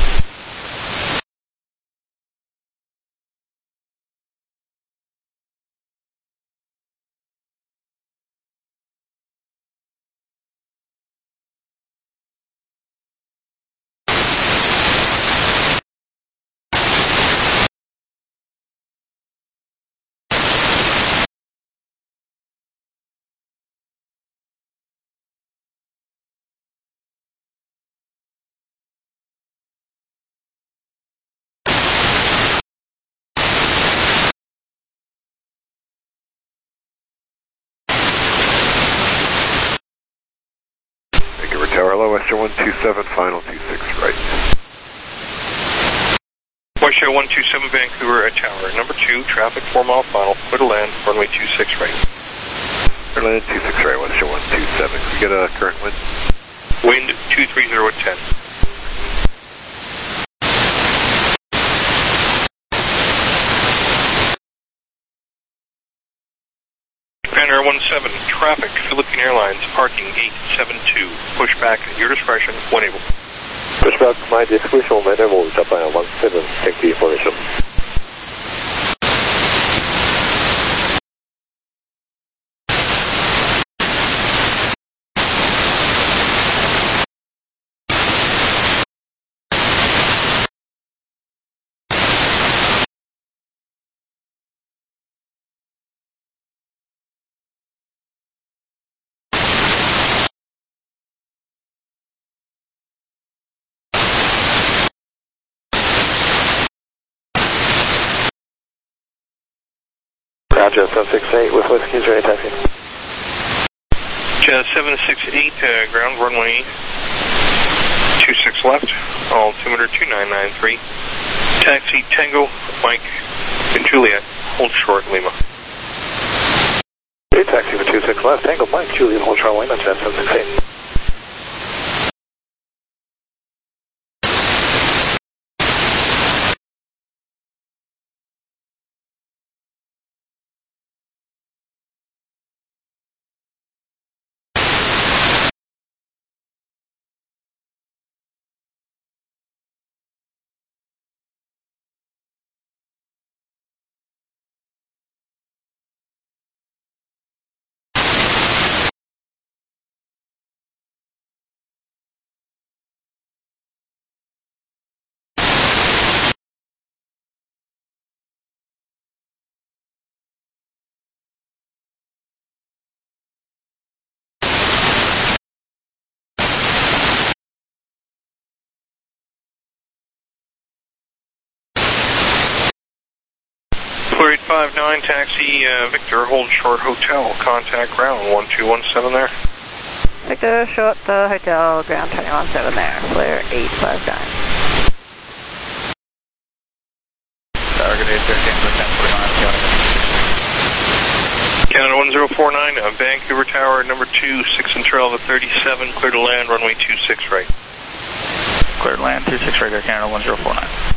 Speaker 5: Hello, Western 127, final 26 right.
Speaker 1: Western 127, Vancouver Tower. Number 2, traffic 4 mile final, clear to land, runway 26 right.
Speaker 5: Clear to land 26 right, Western 127. Can we get a current wind?
Speaker 1: Wind 23010. Pioneer 17, traffic, Philippine Airlines, parking gate 72. Push back at your discretion when able.
Speaker 3: Push back my discretion when able, Japan 17, thank you for the information. Roger, 768 with Whiskey, ready taxi.
Speaker 1: Jet 768, ground runway 26 left, altimeter 2993. Taxi Tango, Mike, and Juliet, hold short Lima.
Speaker 3: Hey, taxi for 26 left, Tango, Mike, Juliet, hold short Lima, Jet 768.
Speaker 1: Clear 859, taxi Victor, hold short hotel, contact ground 1217 there.
Speaker 12: Victor, short the hotel, ground 217 there, clear 859.
Speaker 6: Target 813,
Speaker 1: Canada 1049, Vancouver Tower, number 2, 6 and trail to 37, clear to land, runway 26 right.
Speaker 6: Clear to land, 26 right, Air Canada 1049.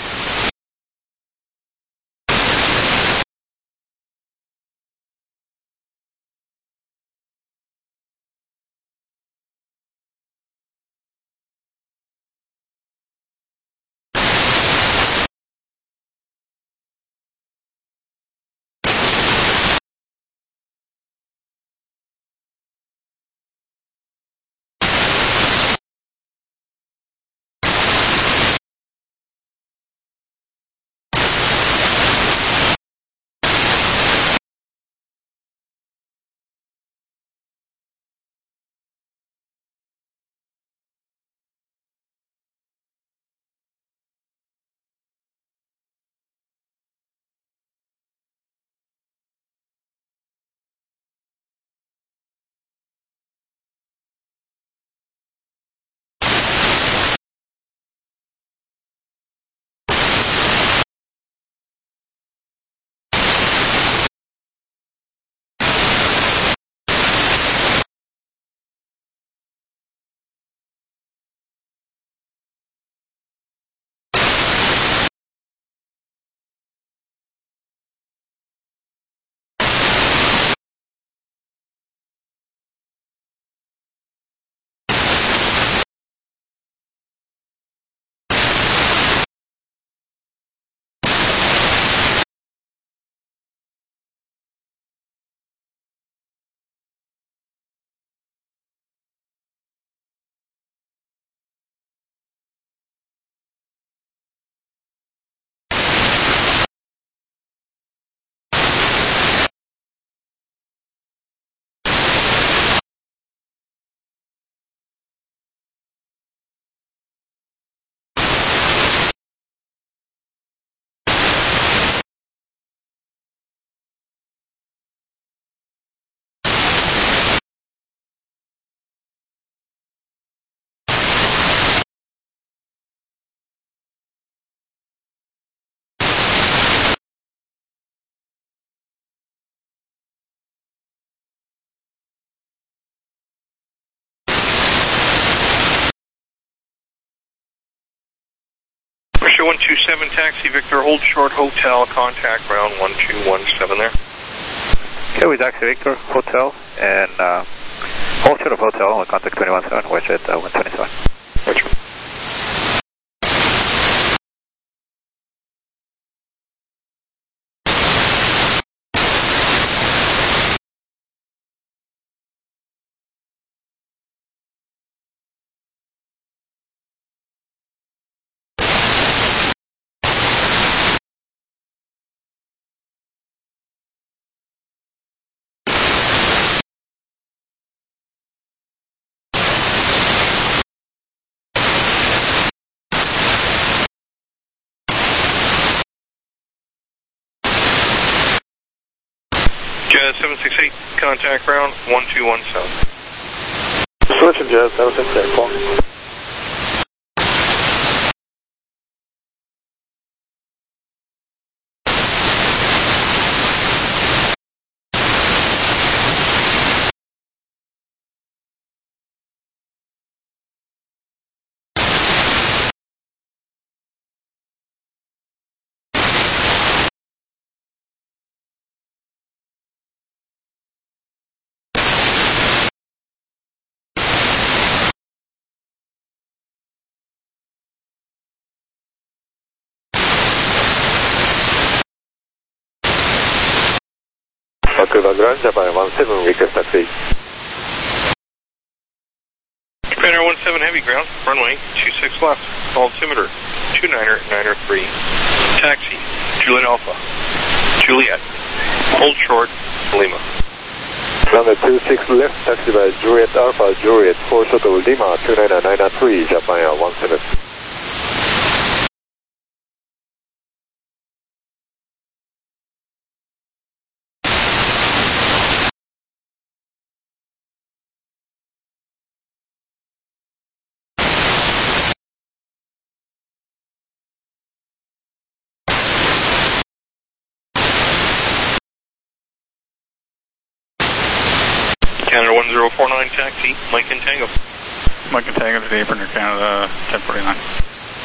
Speaker 1: Russia 127, taxi Victor, hold short hotel, contact ground 1217 there.
Speaker 11: Okay, we taxi Victor, hotel, and hold short of hotel, and contact 217, watch at 127.
Speaker 1: Roger. Jazz 768, contact ground 1217.
Speaker 5: Switching Jazz 768, call. Vancouver Grand, Japan 17, request taxi.
Speaker 1: Japan 17 heavy ground, runway 26 left, altimeter 29903. Taxi, Juliet Alpha, Juliet, hold short, Lima.
Speaker 5: Runway 26 left, taxi by Juliet Alpha, Juliet, hold short of Lima, 29903, Japan 17.
Speaker 1: Canada 1049, taxi, Mike and Tango.
Speaker 13: Mike and Tango to the apron, Air Canada 1049.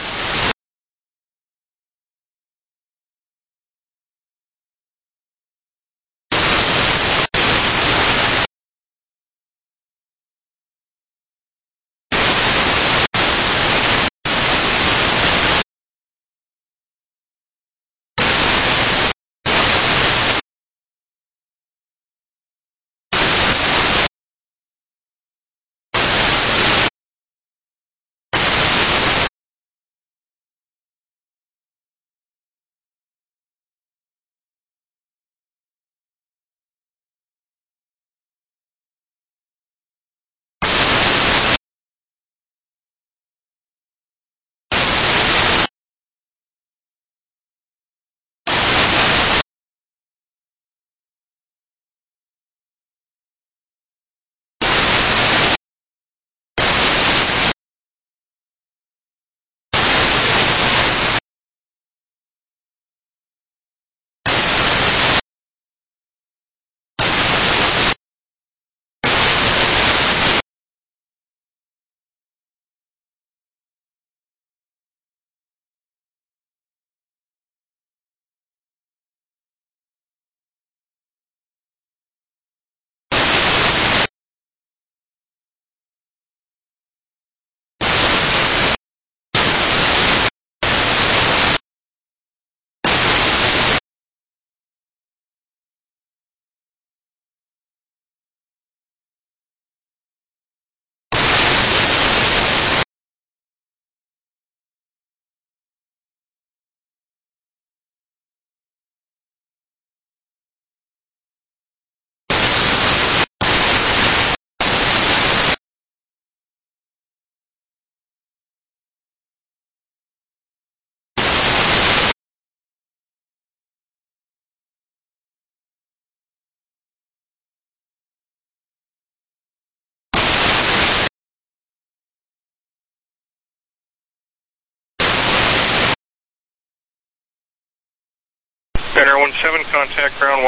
Speaker 1: Air 17, contact ground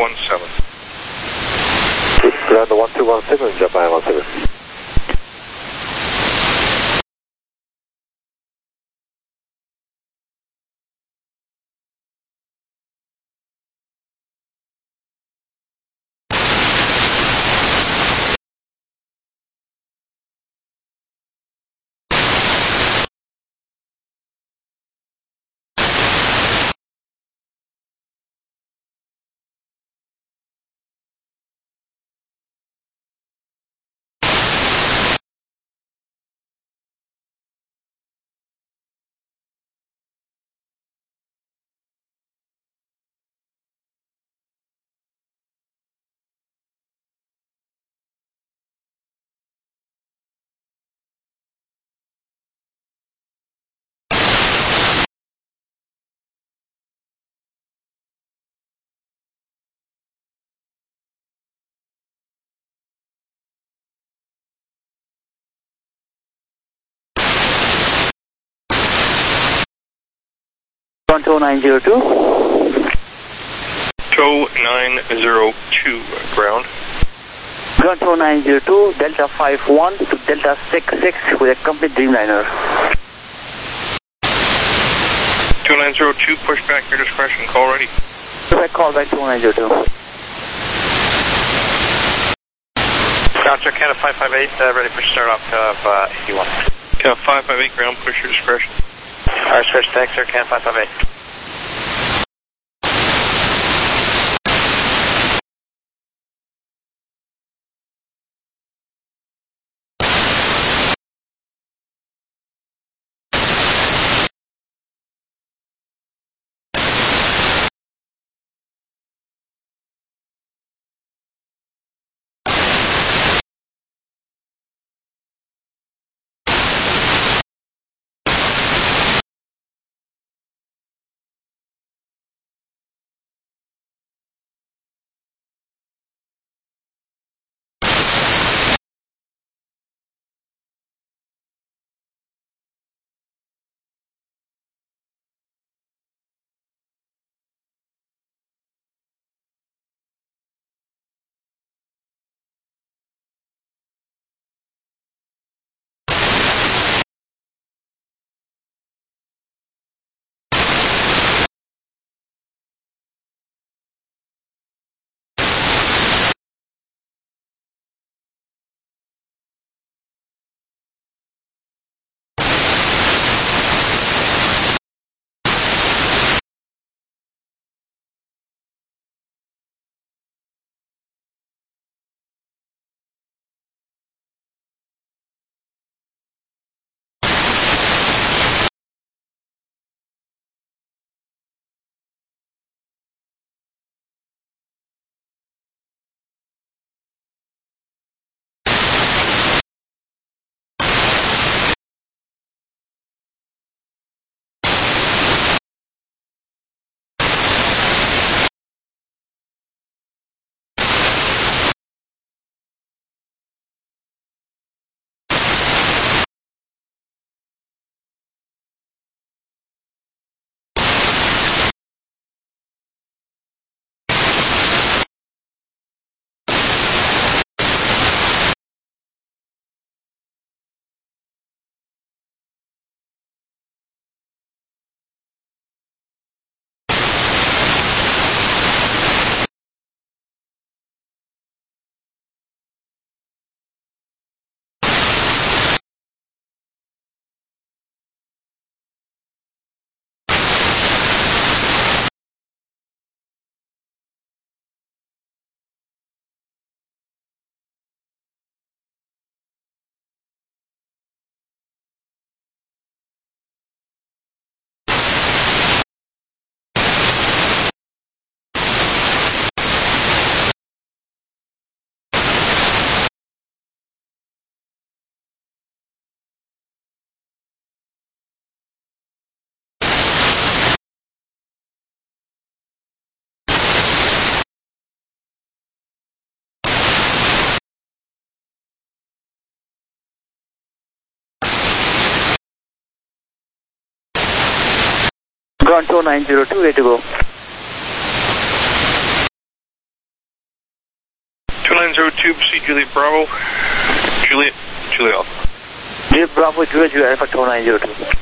Speaker 1: 1217.
Speaker 3: Ground 1217, Japan 17.
Speaker 4: Toronto 902.
Speaker 1: Tow 902, ground.
Speaker 4: Toronto 902, Delta 51 to Delta 66 with a complete Dreamliner.
Speaker 1: 2902, push back your discretion, call ready.
Speaker 4: Call back 2902.
Speaker 11: Gotcha, Canada 558, ready for start off of 81.
Speaker 1: Canada 558, ground, push your discretion.
Speaker 11: Alright, switch, thanks, sir, Canada 558.
Speaker 14: Ground 2902, ready to go.
Speaker 1: 2902, proceed Juliet Bravo. Juliet Alpha.
Speaker 14: Juliet Bravo, Juliet Alpha 2902.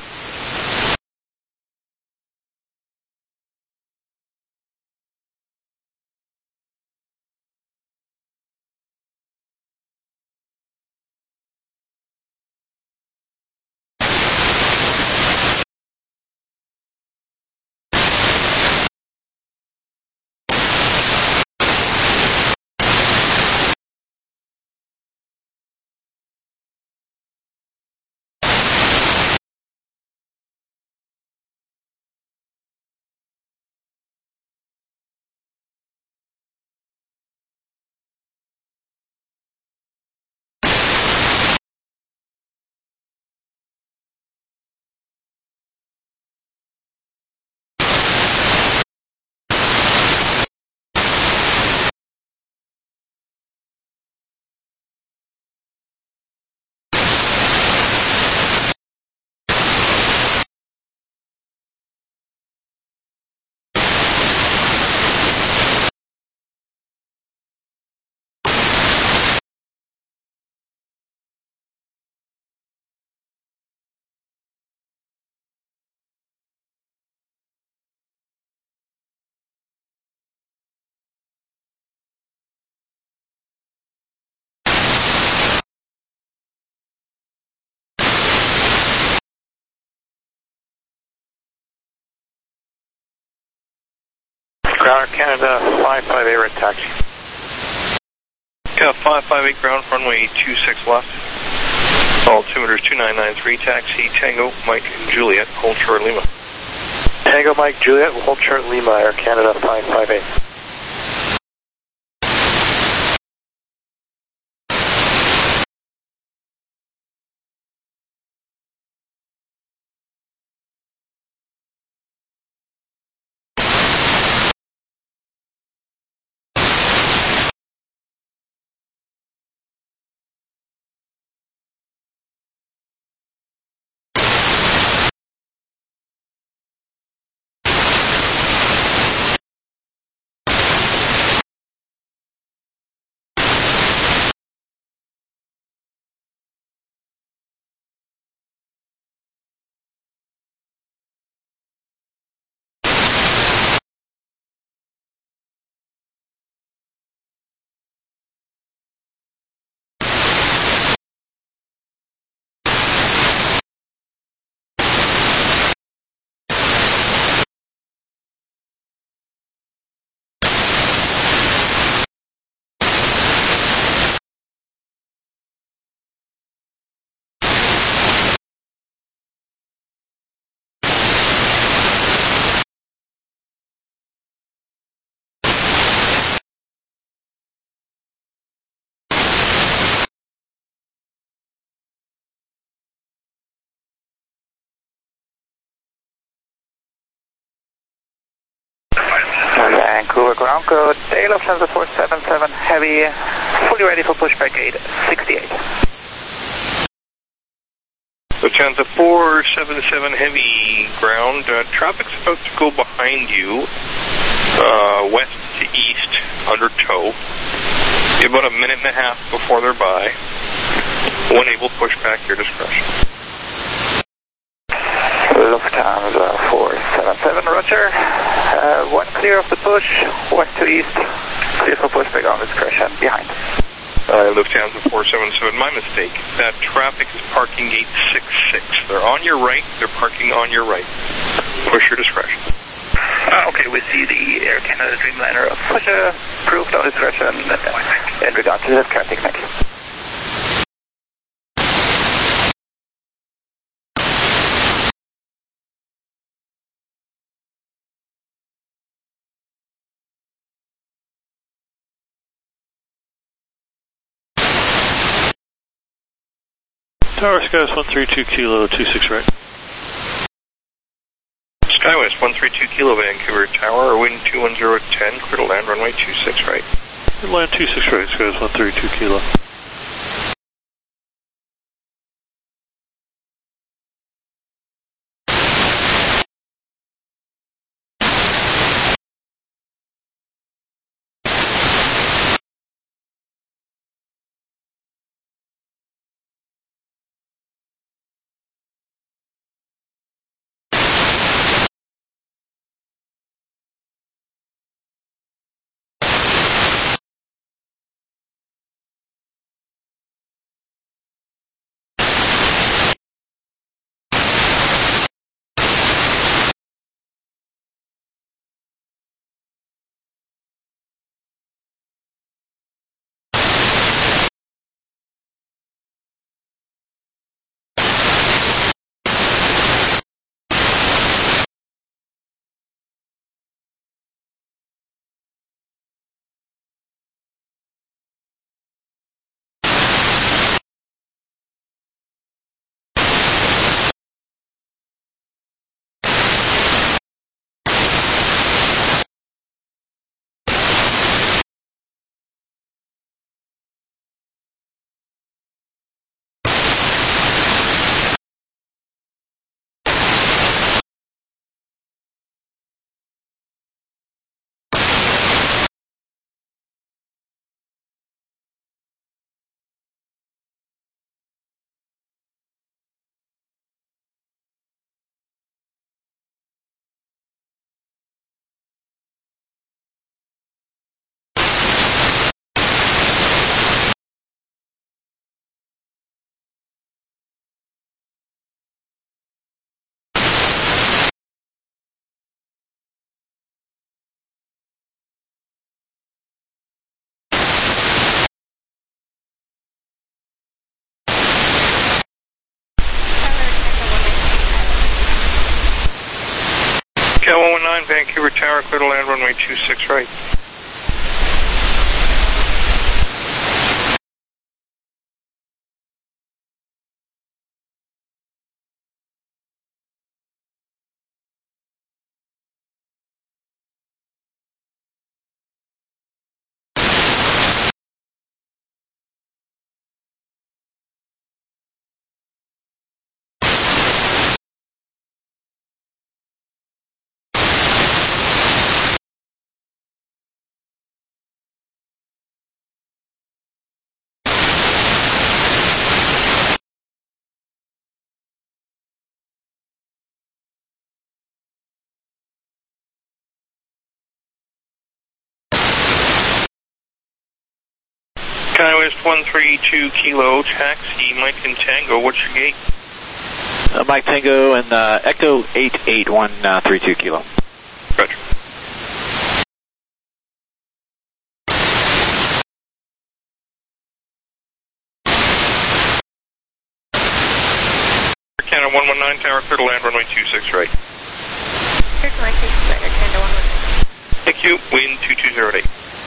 Speaker 11: Ground Canada 558, red taxi.
Speaker 1: Yeah, 558 ground, runway 26 left. Altimeter 2993, taxi Tango, Mike, Juliet, hold short Lima.
Speaker 11: Tango, Mike, Juliet, hold short Lima, Air Canada 558.
Speaker 14: Vancouver ground code, tail of Cessna 477 heavy, fully ready for pushback gate 68.
Speaker 1: Lufthansa 477 heavy ground, traffic's about to go behind you, west to east, under tow. About a minute and a half before they're by. When able, push back, your discretion.
Speaker 14: Lufthansa 477, roger. One clear of the push, west to east, clear for pushback on discretion, behind.
Speaker 1: Lufthansa 477, my mistake. That traffic is parking gate 66. They're on your right, they're parking on your right. Push your discretion.
Speaker 14: Okay, we see the Air Canada Dreamliner push approved on discretion in regard to the traffic next.
Speaker 15: Tower Skies 132 Kilo 26 right.
Speaker 1: Skywest 132 Kilo Vancouver Tower, wind 21010, clear to land runway 26 right.
Speaker 15: Land 26 right, Skies 132 Kilo.
Speaker 1: 9, Vancouver Tower, clear to land runway 26 right. West 132 Kilo, taxi Mike and Tango, what's your gate?
Speaker 9: Mike Tango and Echo 88132 Kilo.
Speaker 1: Roger. Canada 119 Tower, clear to land runway 26 right.
Speaker 12: Here's my case, Canada 119.
Speaker 1: Thank you, wind 2208.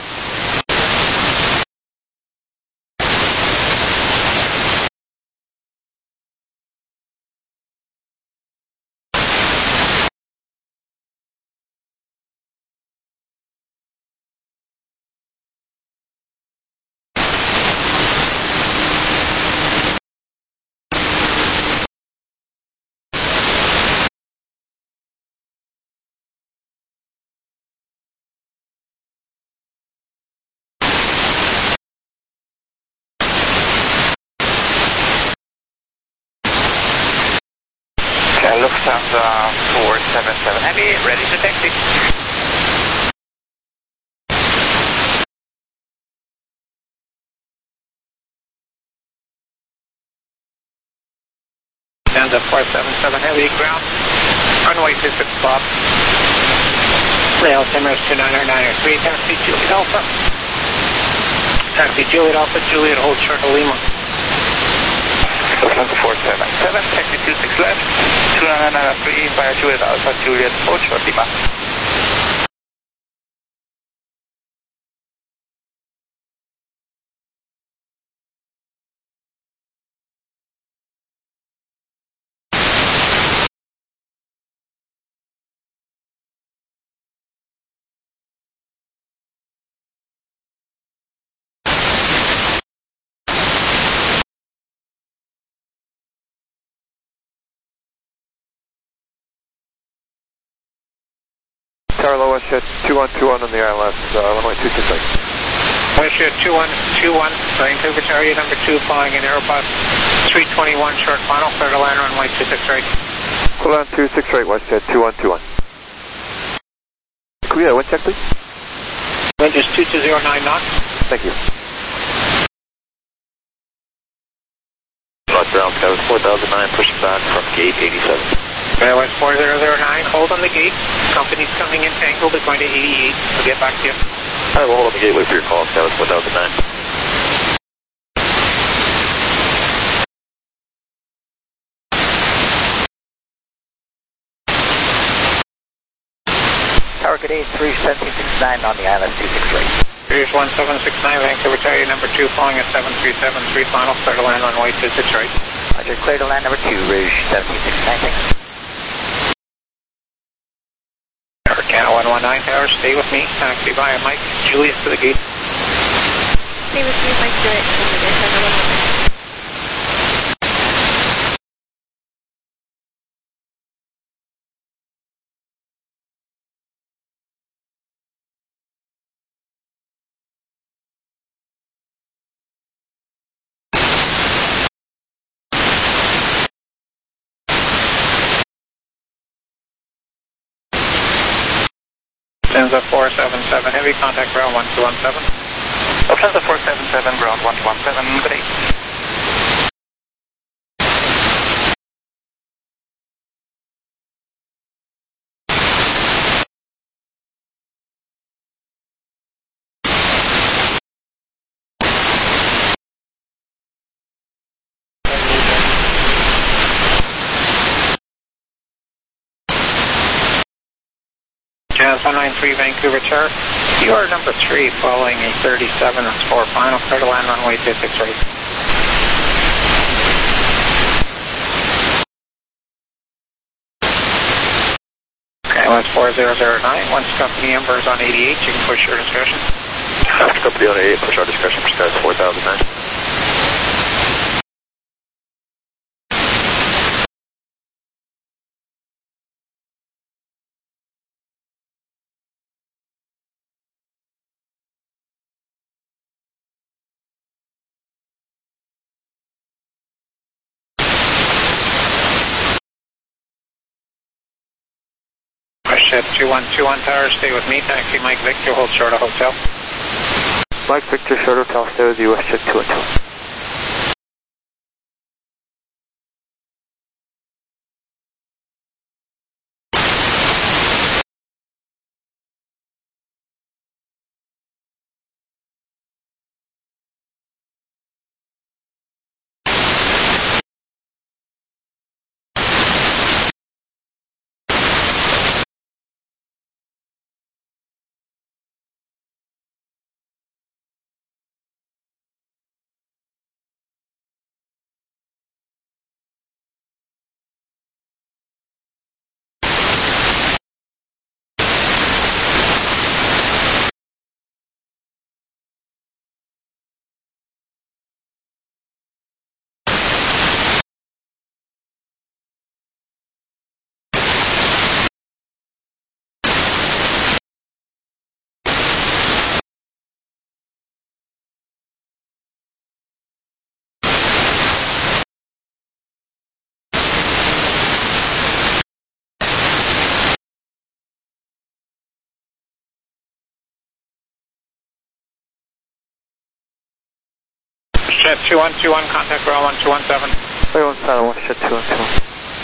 Speaker 14: Lufthansa 477 Heavy, ready to taxi.
Speaker 2: Lufthansa 477 Heavy, ground, runway 26 Bob. Rail Timbers 2993, taxi Juliet Alpha. Taxi Juliet Alpha, Juliet, hold short of Lima.
Speaker 14: Lufthansa 477, taxi 26 left, 2993 via Juliet Alpha, Juliet, hold short Lima.
Speaker 5: Carlo, Westjet 2121 on the ILS, runway 26 right.
Speaker 2: Westjet 2121, Vancouver Tower, number 2, flying in Aeropos 321, short final, clear to land runway 26 right.
Speaker 5: Hold on, 26 right, Westjet 2121. Can we get a wind check, please?
Speaker 2: Wind is 2209 knots.
Speaker 5: Thank you.
Speaker 3: Ground Skywards 4009, pushing back from gate 87.
Speaker 2: Skywards 4009, hold on the gate. Company's coming in Tango, they're going to 88. We'll get back to you.
Speaker 3: Alright, we'll hold on the gateway for your call, Skywards 4009.
Speaker 14: Tower, good day, 31769 on the ILS 26 right.
Speaker 2: Here's 1769, Vancouver Tower, number 2, flying at 7373, final, clear to land runway 26 right.
Speaker 14: Roger, clear to land number 2, Rouge 1769, thanks.
Speaker 2: Canada 119 Tower, stay with me, taxi via Mike, Juliet to the gate.
Speaker 12: Stay with me, Mike, Juliet, Canada 119.
Speaker 2: Lufthansa 477 Heavy, contact ground 1217.
Speaker 14: Lufthansa 477, ground 1217, good day.
Speaker 2: 193 Vancouver Tower. You are number 3 following a 37, that's 4 final, clear to land runway 26 right. KLS 4009, once company number is on 88, you can push your discretion.
Speaker 3: Company on 88, push our discretion for Skies 4009.
Speaker 2: At 2121 Tower, stay with me. Taxi Mike Victor, hold short of hotel.
Speaker 4: Mike Victor, short hotel, stay with you, WestJet 212.
Speaker 2: Jet 2121, contact ground 1217.
Speaker 4: 317, WestJet 212.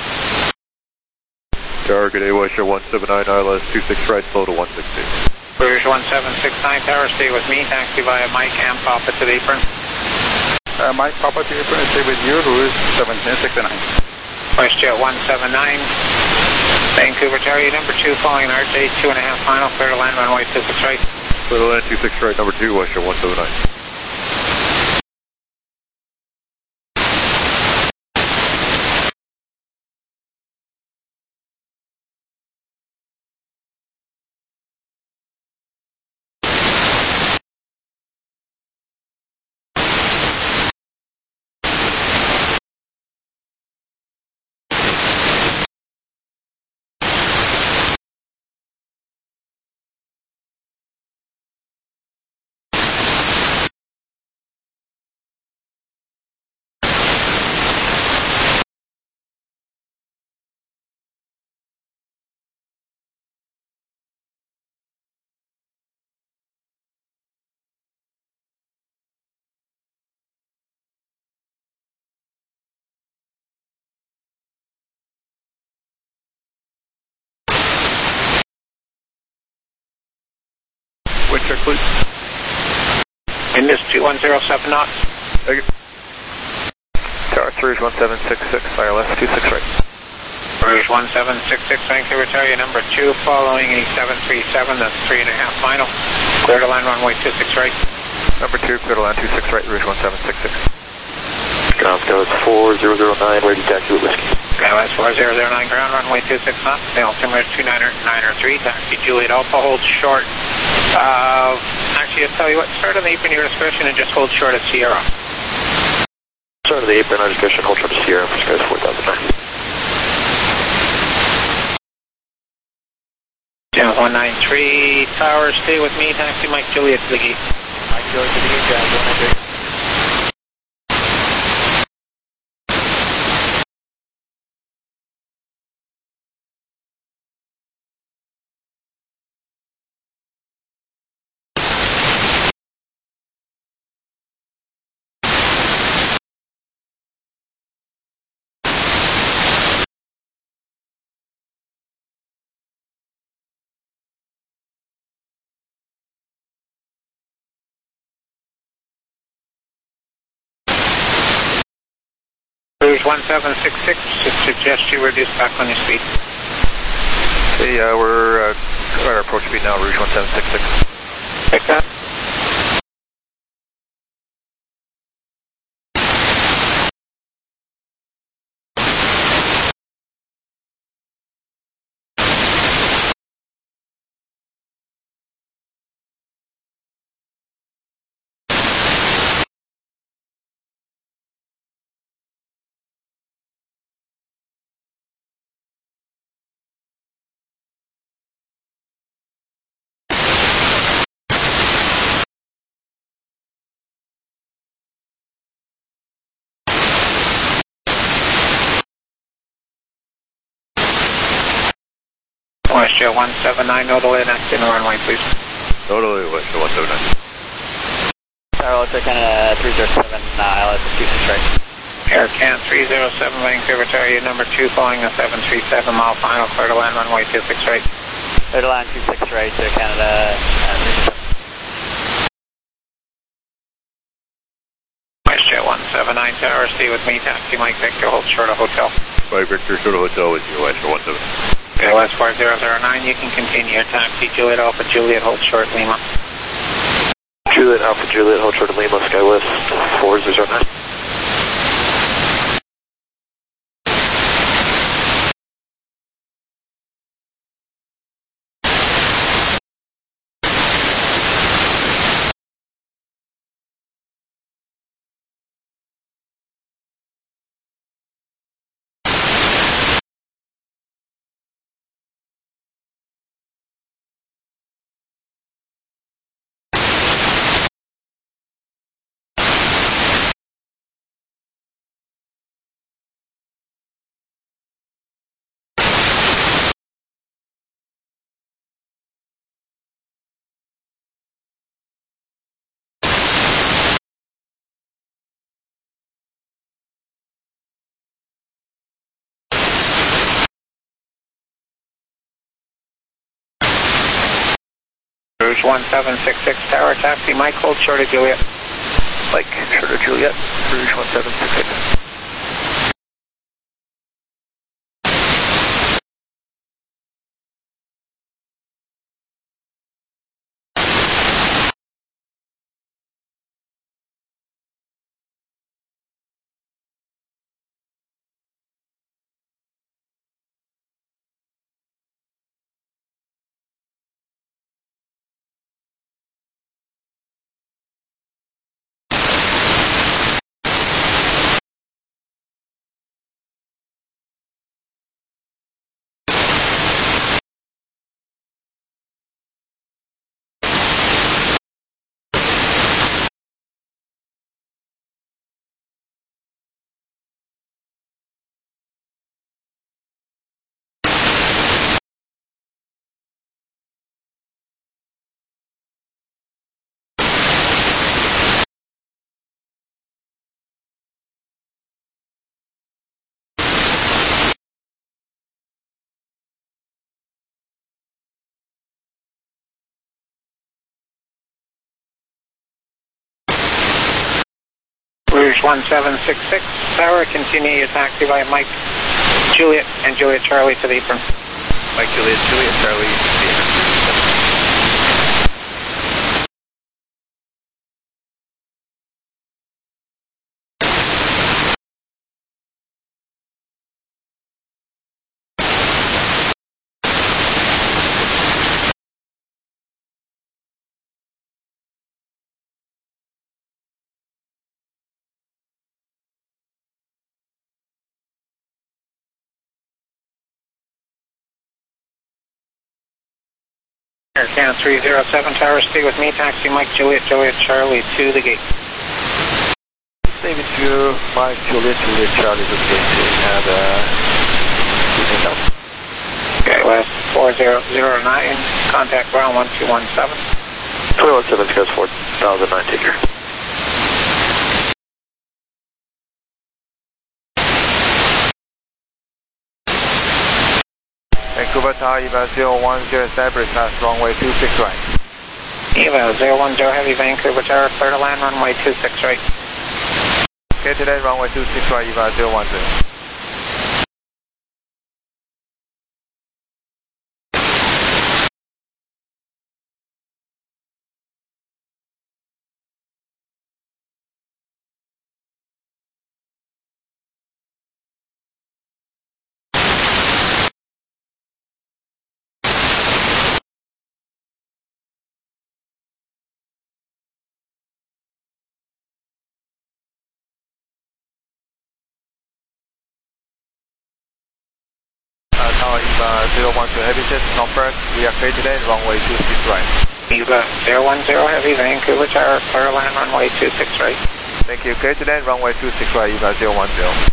Speaker 5: Target A, WestJet 179, ILS 26 right, slow to 160.
Speaker 2: Rouge 1769 Tower, stay with me. Taxi via Mike and Papa to the apron.
Speaker 11: Mike, Papa to the apron, stay with you, Rouge 1769.
Speaker 2: WestJet 179, Vancouver Tower, number 2 following an RJ 2.5 final, clear to land runway 26 right.
Speaker 5: Clear to land 26 right, number 2, WestJet 179.
Speaker 11: Wind check, please.
Speaker 2: Wind is 2107 knots.
Speaker 11: Thank you. Tower 3 1766, ILS 26 right.
Speaker 2: Rouge 1766, Vancouver Tower, number 2 following a 737, that's 3.5 final. Clear to land runway 26 right.
Speaker 11: Number 2, clear to land 26 right, Rouge 1766.
Speaker 3: Ground Skies 4009, ready taxi with whiskey.
Speaker 2: KLS 4009, ground runway 26 knots. The altimeter 293, taxi Juliet Alpha, hold short. Actually, I'll tell you what, start on the apron, your discretion, and just hold short of Sierra.
Speaker 3: Start of the apron, our discretion, hold short of Sierra for Skies 4009.
Speaker 2: 193 Tower, stay with me, taxi Mike Juliet to the gate.
Speaker 6: Mike Juliet to the gate, guys, 193.
Speaker 2: Rouge 1766, suggest you reduce back on your speed.
Speaker 11: Hey, we're Radar approach speed now, Rouge 1766.
Speaker 2: Pick that. WestJet 179, nodal next in the runway, please.
Speaker 11: Totally, WestJet 179.
Speaker 16: Tower Delta Canada 307, ILS 26 right.
Speaker 2: Air Can 307, Vancouver Tower, you number 2, following a 737 mile final, clear to land runway 26 right.
Speaker 16: Clear to land 26 right to Canada 307.
Speaker 2: WestJet 179, Tower, stay with me, taxi Mike Victor, hold short of hotel.
Speaker 11: Mike Victor, short of hotel with you, WestJet 179.
Speaker 2: LS 4009, you can continue your taxi, Juliet Alpha Juliet, hold short Lima.
Speaker 5: Juliet Alpha Juliet, hold short Lima, Skywest 4009. Rouge 1766, Tower, taxi Mike, hold short of Juliet.
Speaker 11: Mike, short of Juliet, Rouge 1766.
Speaker 2: Rouge 1766, Tower, continue your taxi by Mike Juliet and Juliet Charlie to the apron.
Speaker 11: Mike Juliet, Juliet Charlie to the apron.
Speaker 2: Air Can 307, Tower, stay with me, taxi Mike Juliet, Juliet Charlie to the gate.
Speaker 7: Stay with you, Mike Juliet, Juliet Charlie to the gate, and
Speaker 2: okay, West 4009, contact ground 1217.
Speaker 5: 217, Skywest 4009, take care.
Speaker 7: Vancouver Tower, EVA 010 establish pass runway 26 right.
Speaker 2: EVA 010 Heavy Vancouver Tower, clear to land runway 26 right.
Speaker 7: Okay, today runway 26 right, EVA 010.
Speaker 6: 010 Heavy set, confirmed. We are clear today, runway 26 right.
Speaker 2: Eva 010 Heavy, Vancouver Tower, clear land runway 26 right.
Speaker 6: Thank you. Clear today, runway 26 right, Eva 010.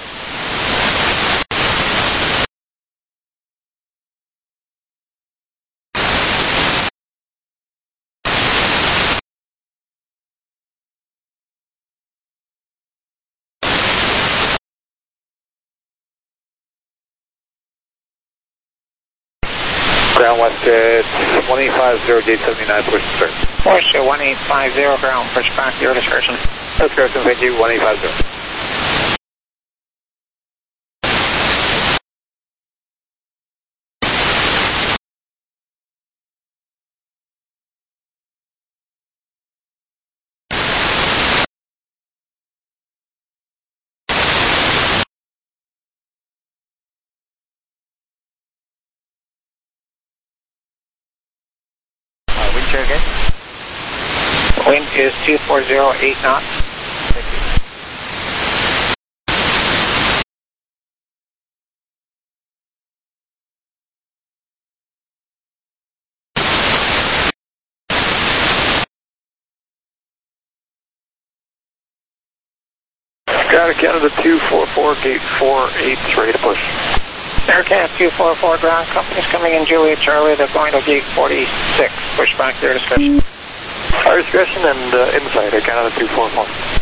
Speaker 11: Ground WestJet 1850, gate 79, push to start.
Speaker 2: Porsche 1850, ground, push back, your discretion.
Speaker 11: Discretion, thank you, 1850.
Speaker 6: Wind check again.
Speaker 2: Wind is 240, 8 knots.
Speaker 6: Thank you.
Speaker 5: Air Canada 244, gate 48, ready to push.
Speaker 2: Air Canada 244, ground, company's coming in Juliet Charlie, they're going to gate 46, push back, your discretion.
Speaker 5: Our discretion and inside, Air Canada 244.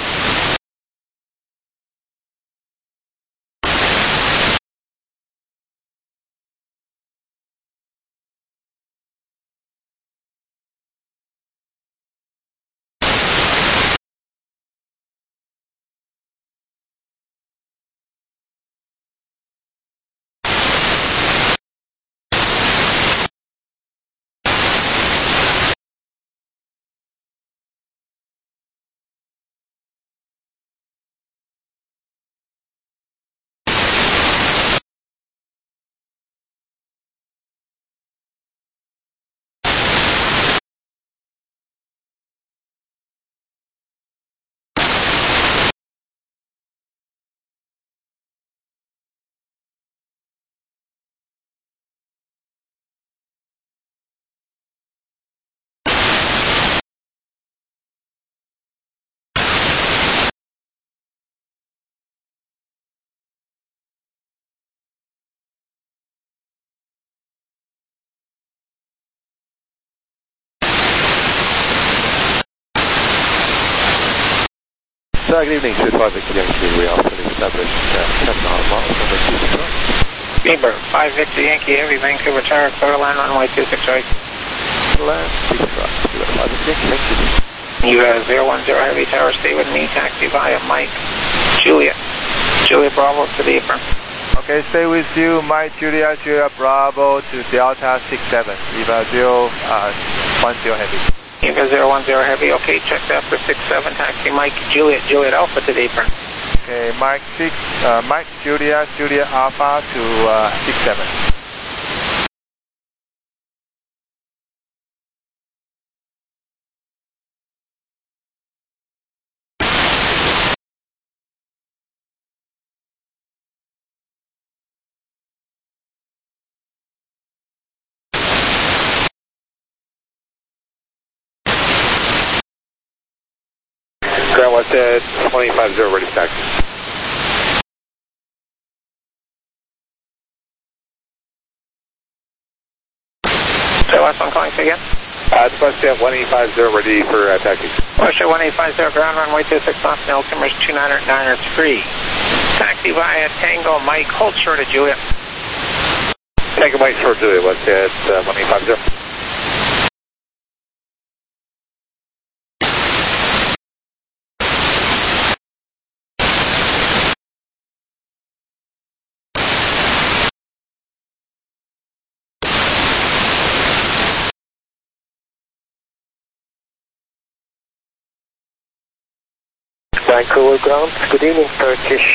Speaker 9: Good evening, 25 Victor Yankee, we are fully established 7.5 miles from the 26 right.
Speaker 2: Speedbird 5 Victor Yankee Heavy, Vancouver Tower, clear land runway 26 right.
Speaker 9: Land 26 right, you got 5 Victor Yankee, thank you.
Speaker 2: You have 010 Heavy Tower, stay with me, taxi via Mike, Juliet Bravo to the apron.
Speaker 6: Okay, stay with you, Mike Julia Bravo to Delta 67, Eva 010 Heavy.
Speaker 2: Eva 010 Heavy, okay, check that for 67, taxi Mike Juliet Alpha to the apron.
Speaker 6: Okay, Mike Julia Alpha to 67.
Speaker 11: Ground WestJet 2050, ready to taxi.
Speaker 2: So last one calling again?
Speaker 11: It's WestJet 1850, ready for taxi.
Speaker 2: Porsche 1850, ground runway 26 left, altimeter 293. Taxi via Tango Mike, hold short of Juliet.
Speaker 11: Tango Mike short Juliet, WestJet 1850.
Speaker 17: Vancouver ground, good evening, Turkish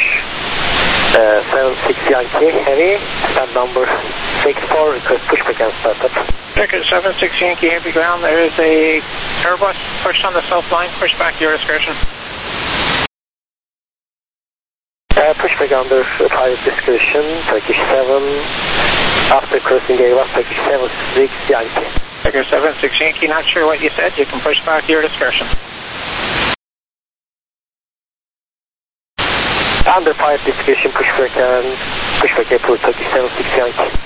Speaker 17: 76 Yankee Heavy, stand number 64, request pushback and startup.
Speaker 2: Turkish 76 Yankee Heavy ground, there is a Airbus pushed on the south line, push back, your discretion.
Speaker 17: Pushback under private discussion, Turkish 7. After crossing gate left, Turkish 76 Yankee.
Speaker 2: Turkish 76 Yankee, not sure what you said. You can push back your discretion.
Speaker 17: Under private discussion, pushback airport, Turkish 76 Yankee.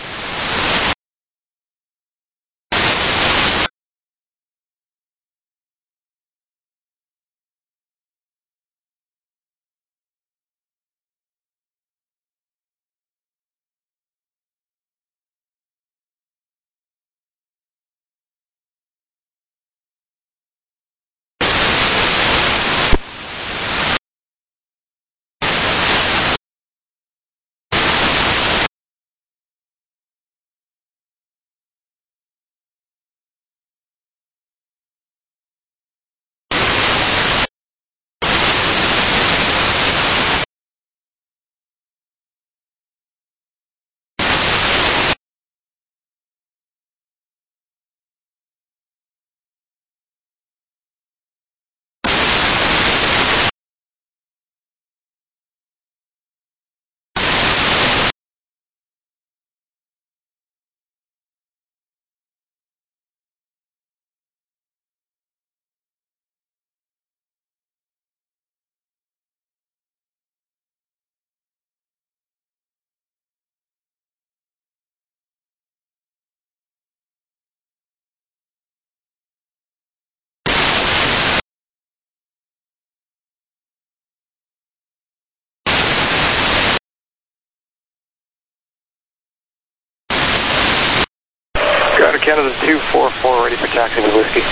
Speaker 3: Canada 244, ready for taxi with whiskey.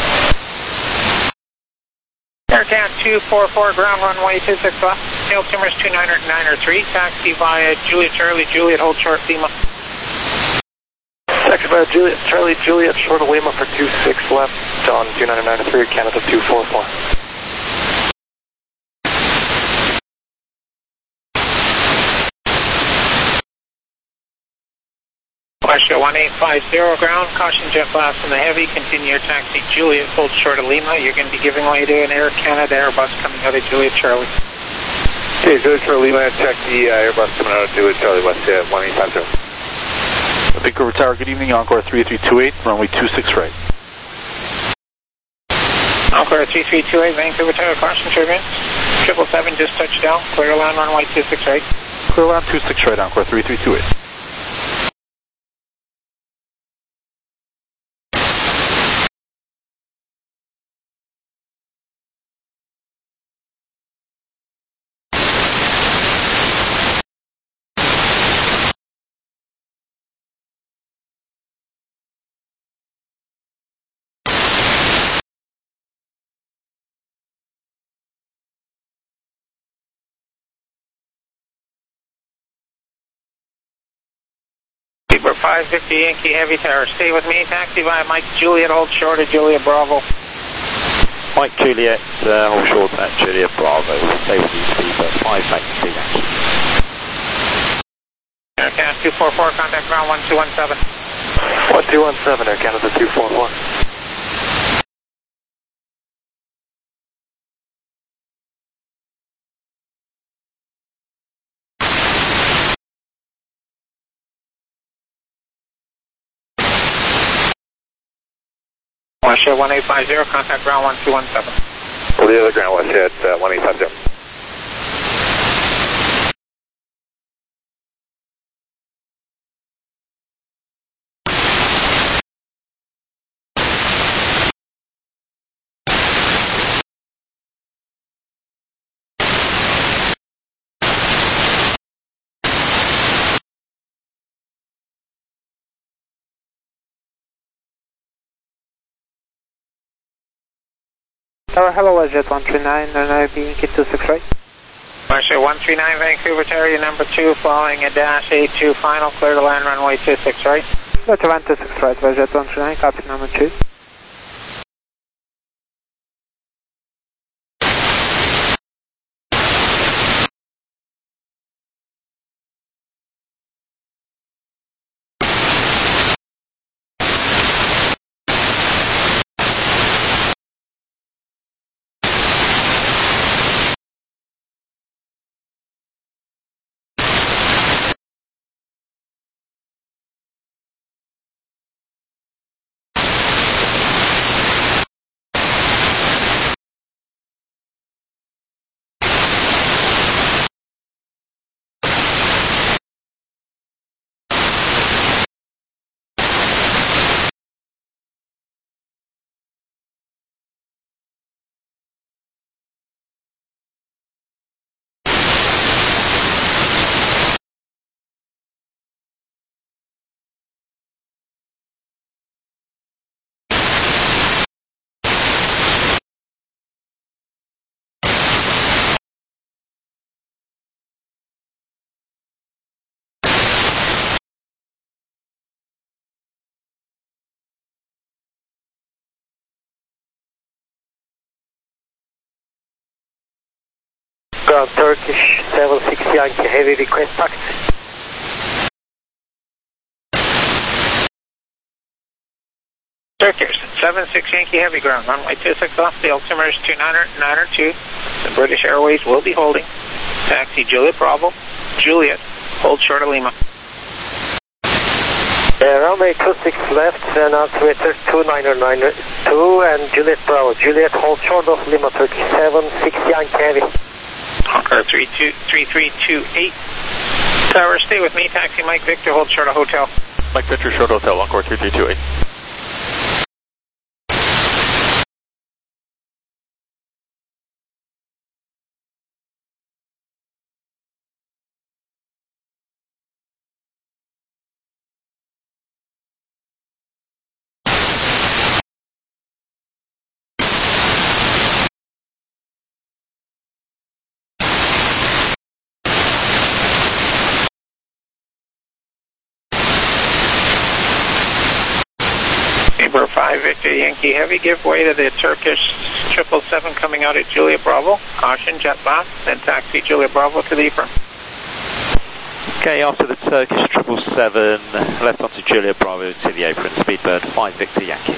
Speaker 2: Air Canada 244, ground runway 26 left. Altimeter's 299 taxi via Juliet Charlie, Juliet, hold short Lima.
Speaker 3: Taxi via Juliet Charlie, Juliet, short of Lima for 26 left on 299 Canada 244.
Speaker 2: Russia 1850, ground, caution jet blast from the heavy, continue your taxi Juliet, hold short of Lima. You're going to be giving way to an Air Canada Airbus coming out of Juliet Charlie.
Speaker 3: Okay, Juliet Charlie Lima, taxi Airbus coming out of Juliet Charlie, West 1850.
Speaker 9: Vancouver Tower, good evening, Encore 3328, runway 26 right.
Speaker 2: Encore 3328, Vancouver Tower, caution turbulence. 777 just touched down, clear land runway 26 right.
Speaker 9: Clear land 26 right, Encore 3328.
Speaker 2: Keeper 550 Yankee Heavy Tower, stay with me, taxi via Mike Juliet, hold short of Juliet Bravo.
Speaker 9: Mike Juliet, hold short at Juliet Bravo, stay with you, Keeper 590 Yankee.
Speaker 2: Air Canada 244, contact ground 1217.
Speaker 3: 1217, Air Canada 244.
Speaker 2: Russia 1850, contact ground 1217.
Speaker 3: Well, the other ground was hit 1850.
Speaker 17: Tower, hello, Jet 139, and I being Kit 26 right.
Speaker 2: Russia 139, Vancouver Tower, your number 2, following a dash 82 final, clear to land runway 26 right.
Speaker 17: Jet 126 right, Jet 139, copy number 2. Ground Turkish 76 Yankee Heavy, request taxi.
Speaker 2: Turkish 76 Yankee Heavy, ground runway 26 off, the altimeter is 2902. The British Airways will be holding. Taxi Juliet Bravo, Juliet, hold short of Lima.
Speaker 17: Runway 26 left, and altimeter 2992, and Juliet Bravo, Juliet, hold short of Lima, Turkish 76 Yankee Heavy.
Speaker 2: Car 3328. Tower, stay with me. Taxi Mike Victor, hold short of hotel.
Speaker 9: Mike Victor, short hotel, Encore 3328.
Speaker 2: Number 5 Victor Yankee Heavy, give way to the Turkish 777 coming out at Juliet Bravo. Caution, jet blast, then taxi Juliet Bravo to the apron.
Speaker 9: Okay, after the Turkish 777, left onto Juliet Bravo to the apron, Speedbird 5 Victor Yankee.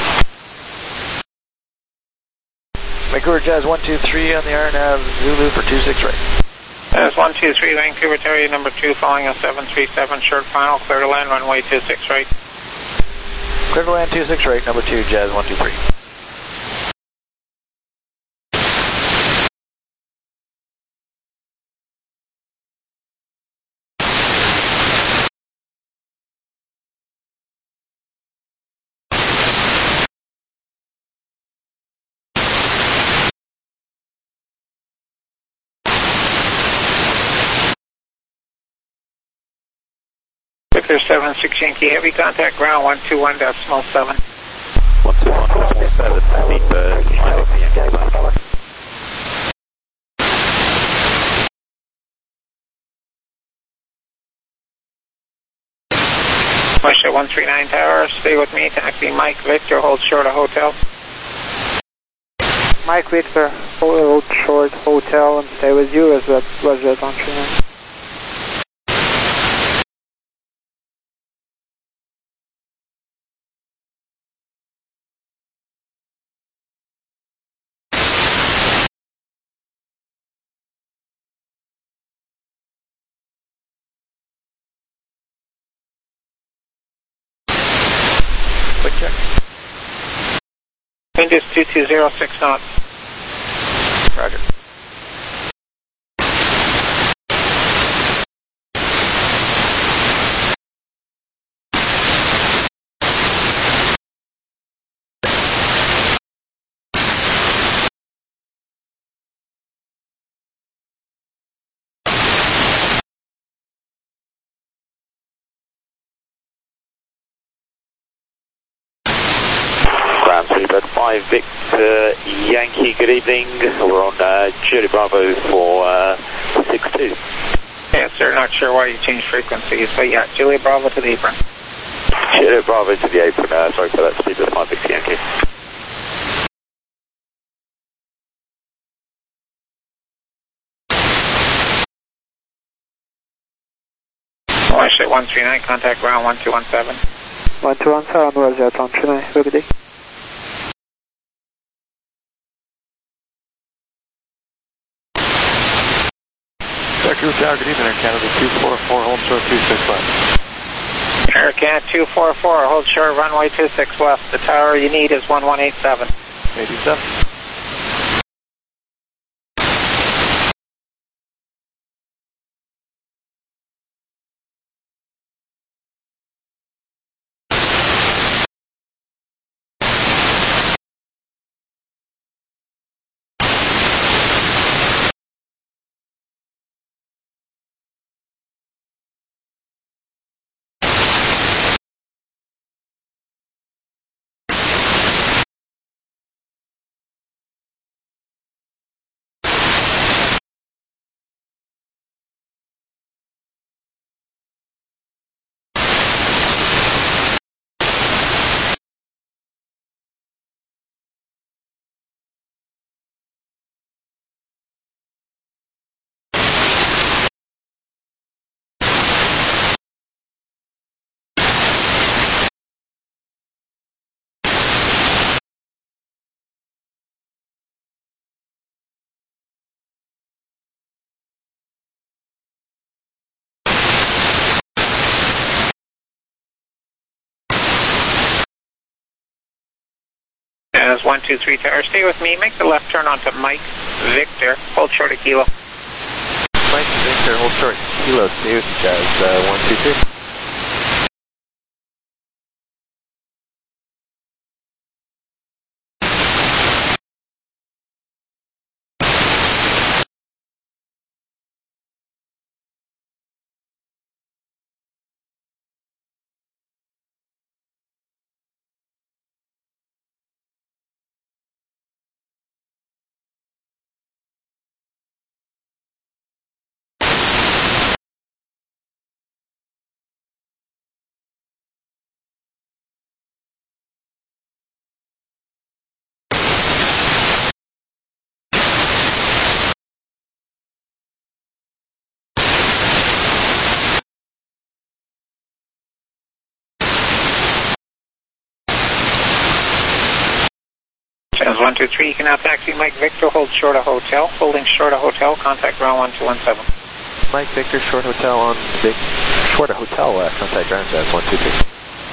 Speaker 4: Vancouver Jazz 123 on the RNAV Zulu for 26 right.
Speaker 2: That's 123 Vancouver Terrier number 2 following a 737 short final, clear to land runway 26 right.
Speaker 4: Clear to land 26 right, number 2 Jazz 123.
Speaker 2: Victor 76 Yankee Heavy, contact ground 121.7.
Speaker 9: 121.7, Speedbird 5 Victor Yankee.
Speaker 2: Russia 139 Tower, stay with me. Taxi Mike Victor, hold short of hotel.
Speaker 18: Mike Victor, hold short hotel and stay with you as well. Roger, 139.
Speaker 2: Quick check. Wind is 2206 knots.
Speaker 4: Roger.
Speaker 9: Speedbird 5 Victor Yankee, good evening. We're on Juliet Bravo for 62.
Speaker 2: Yes, sir, not sure why you changed frequencies, but yeah, Juliet Bravo to the apron.
Speaker 9: Juliet Bravo to the apron, sorry for that, Speedbird 5 Victor Yankee.
Speaker 2: Russia 139, contact ground 1217.
Speaker 18: 1217, Roger, 139, good day.
Speaker 4: Vancouver Tower, good evening, Air Canada 244, hold short 26 left.
Speaker 2: Air Canada 244, hold short runway 26 left. The tower you need is 1187.
Speaker 4: 87.
Speaker 2: Jazz 123 Tower, stay with me. Make the left turn onto Mike Victor. Hold short of Kilo.
Speaker 7: Mike Victor, hold short. Kilo, stay with Jazz 123.
Speaker 2: Jazz 123, you can now taxi Mike Victor, hold short of hotel. Holding short of hotel, contact ground 1217.
Speaker 7: Mike Victor, short hotel on short of hotel, contact ground Jazz 123.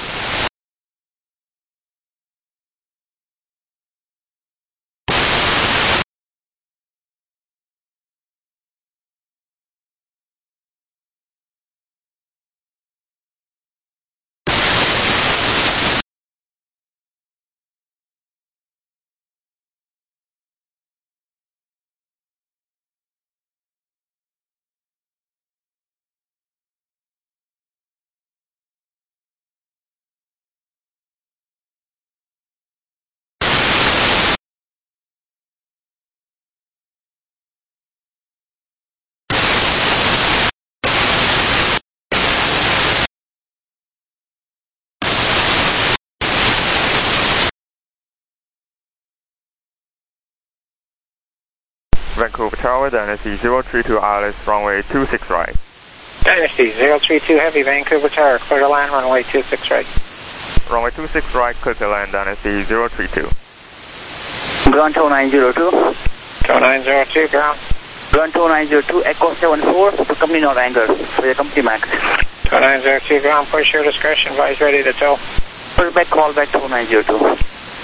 Speaker 3: Vancouver Tower, Dynasty 032 Alice, runway 26 right.
Speaker 2: Dynasty 032 Heavy, Vancouver Tower, clear to land, runway 26 right.
Speaker 3: Runway 26 right, clear to land, Dynasty 032.
Speaker 16: Ground 2902.
Speaker 2: 2902, ground.
Speaker 16: Ground 2902, Echo 74, to company not anchor, for your company max.
Speaker 2: 2902, ground, push your discretion, advise ready to tow.
Speaker 16: Push back, call back 2902.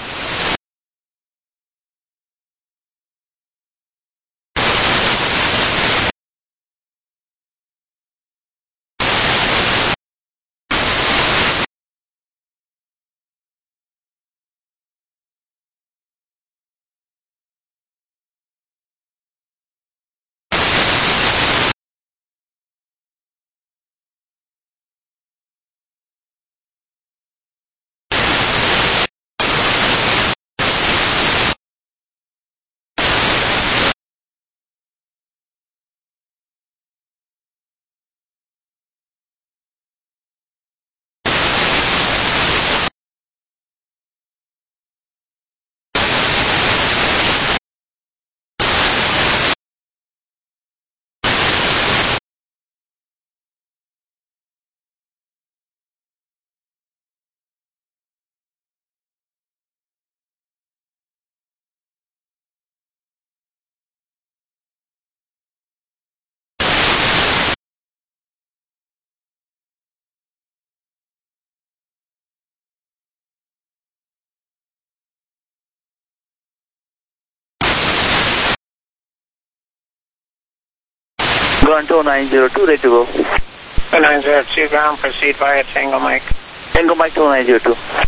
Speaker 16: Ground 2902, ready to go.
Speaker 2: 2902, ground, proceed via Tango Mike.
Speaker 16: Tango Mike 2902.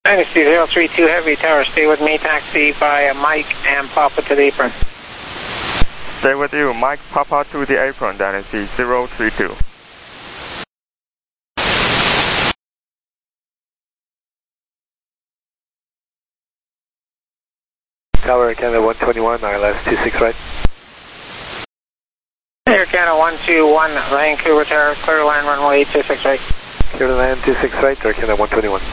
Speaker 2: Dynasty 032 Heavy Tower, stay with me, taxi by Mike and Papa to the apron.
Speaker 5: Stay with you, Mike, Papa to the apron, Dynasty 032.
Speaker 7: Tower Canada 121, ILS 26 right.
Speaker 2: Air Canada 121, Vancouver Tower, clear land runway 26 right.
Speaker 7: Clear to land 26 right, Air Canada 121.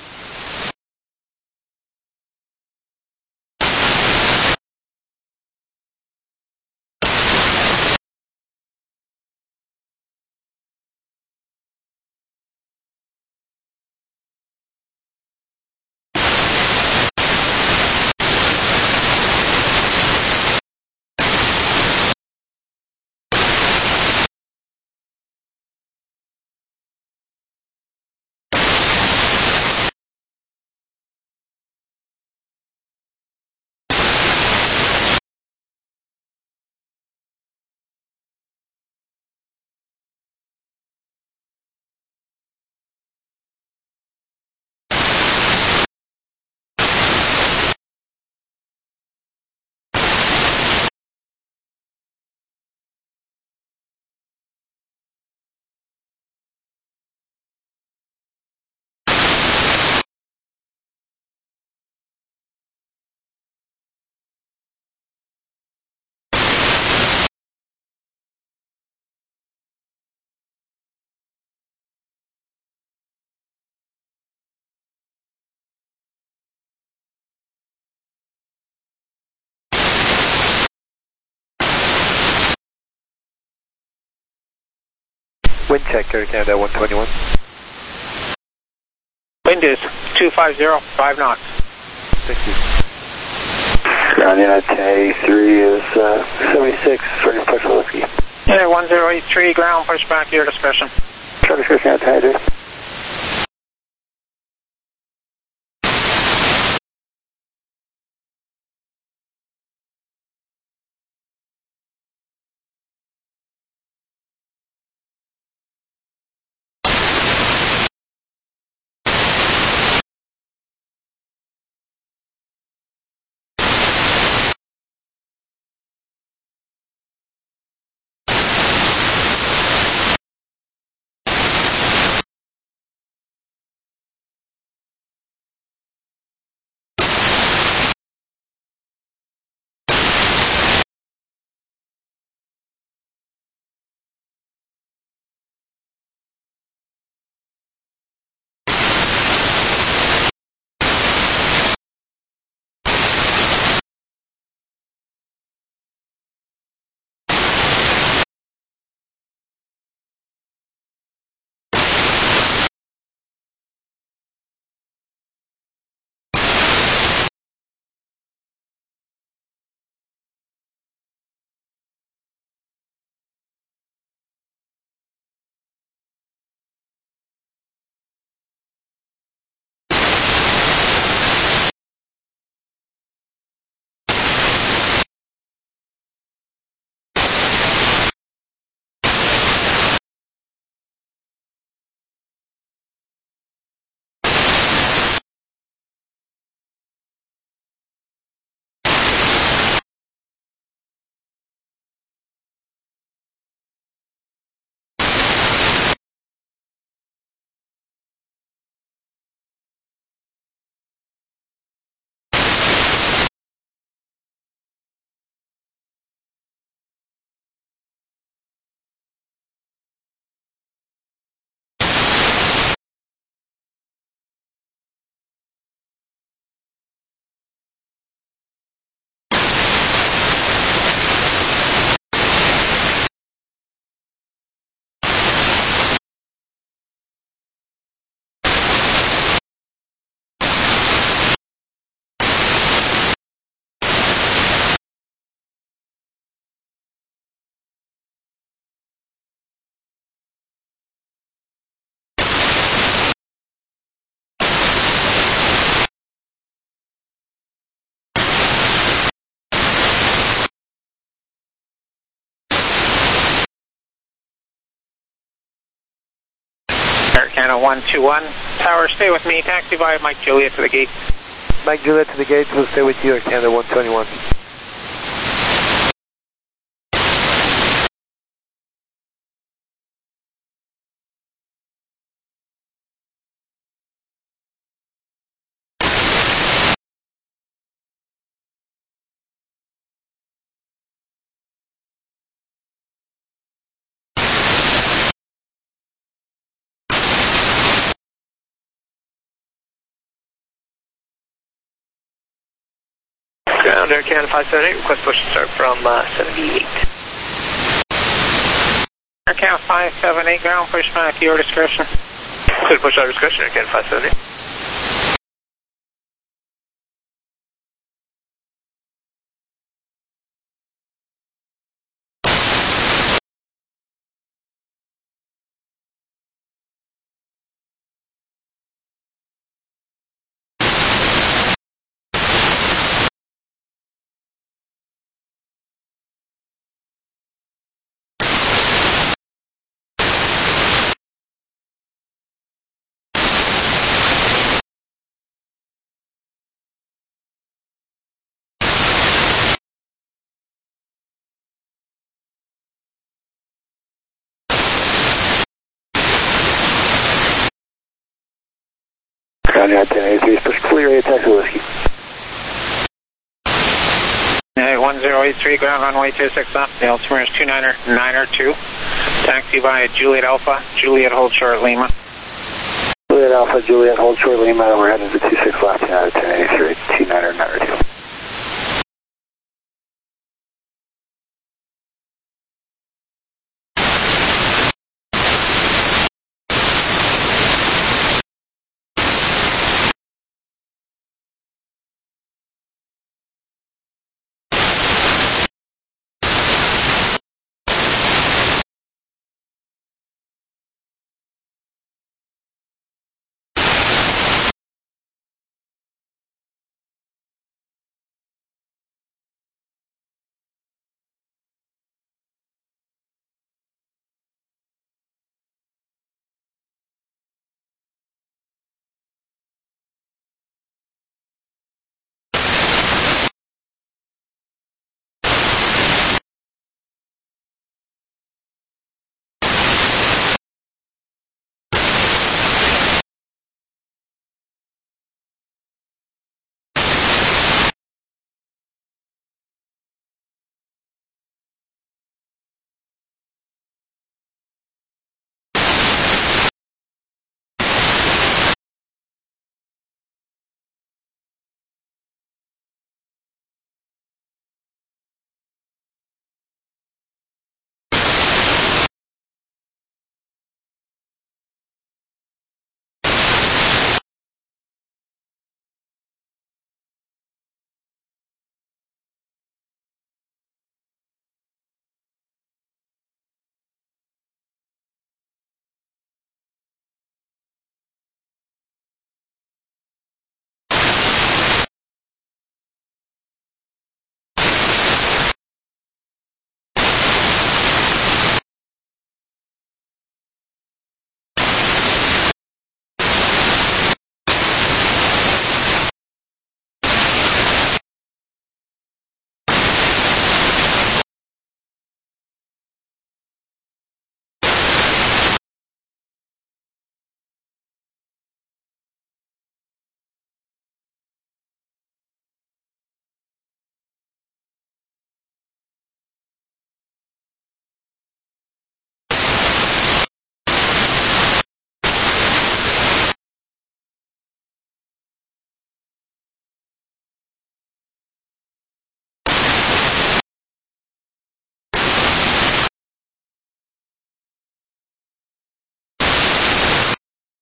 Speaker 7: Wind check, Air Canada 121.
Speaker 2: Wind is 250, 5 knots.
Speaker 7: Thank you.
Speaker 3: Ground Unit 1083 is 76, ready to push Whiskey.
Speaker 2: Yeah, 1083, ground, push back, your discretion.
Speaker 3: Charlie Chris Unit 1083.
Speaker 2: Air Canada 121. Tower, stay with me. Taxi via Mike Juliet to the gate.
Speaker 7: Mike Juliet to the gate, we'll stay with you, Air Canada 121.
Speaker 4: Ground Air Canada 578, request push to start from 78.
Speaker 2: Air Canada 578, ground push back, your discretion.
Speaker 4: Clear to push out discretion, Air Canada 578.
Speaker 3: Contact 1083, push clear, taxi whiskey.
Speaker 2: 1083, ground runway 26 left, the altimeter is 292. Taxi via Juliet Alpha, Juliet hold short Lima.
Speaker 3: Juliet Alpha, Juliet hold short Lima, we're heading to 26 left, United 1083, 29902.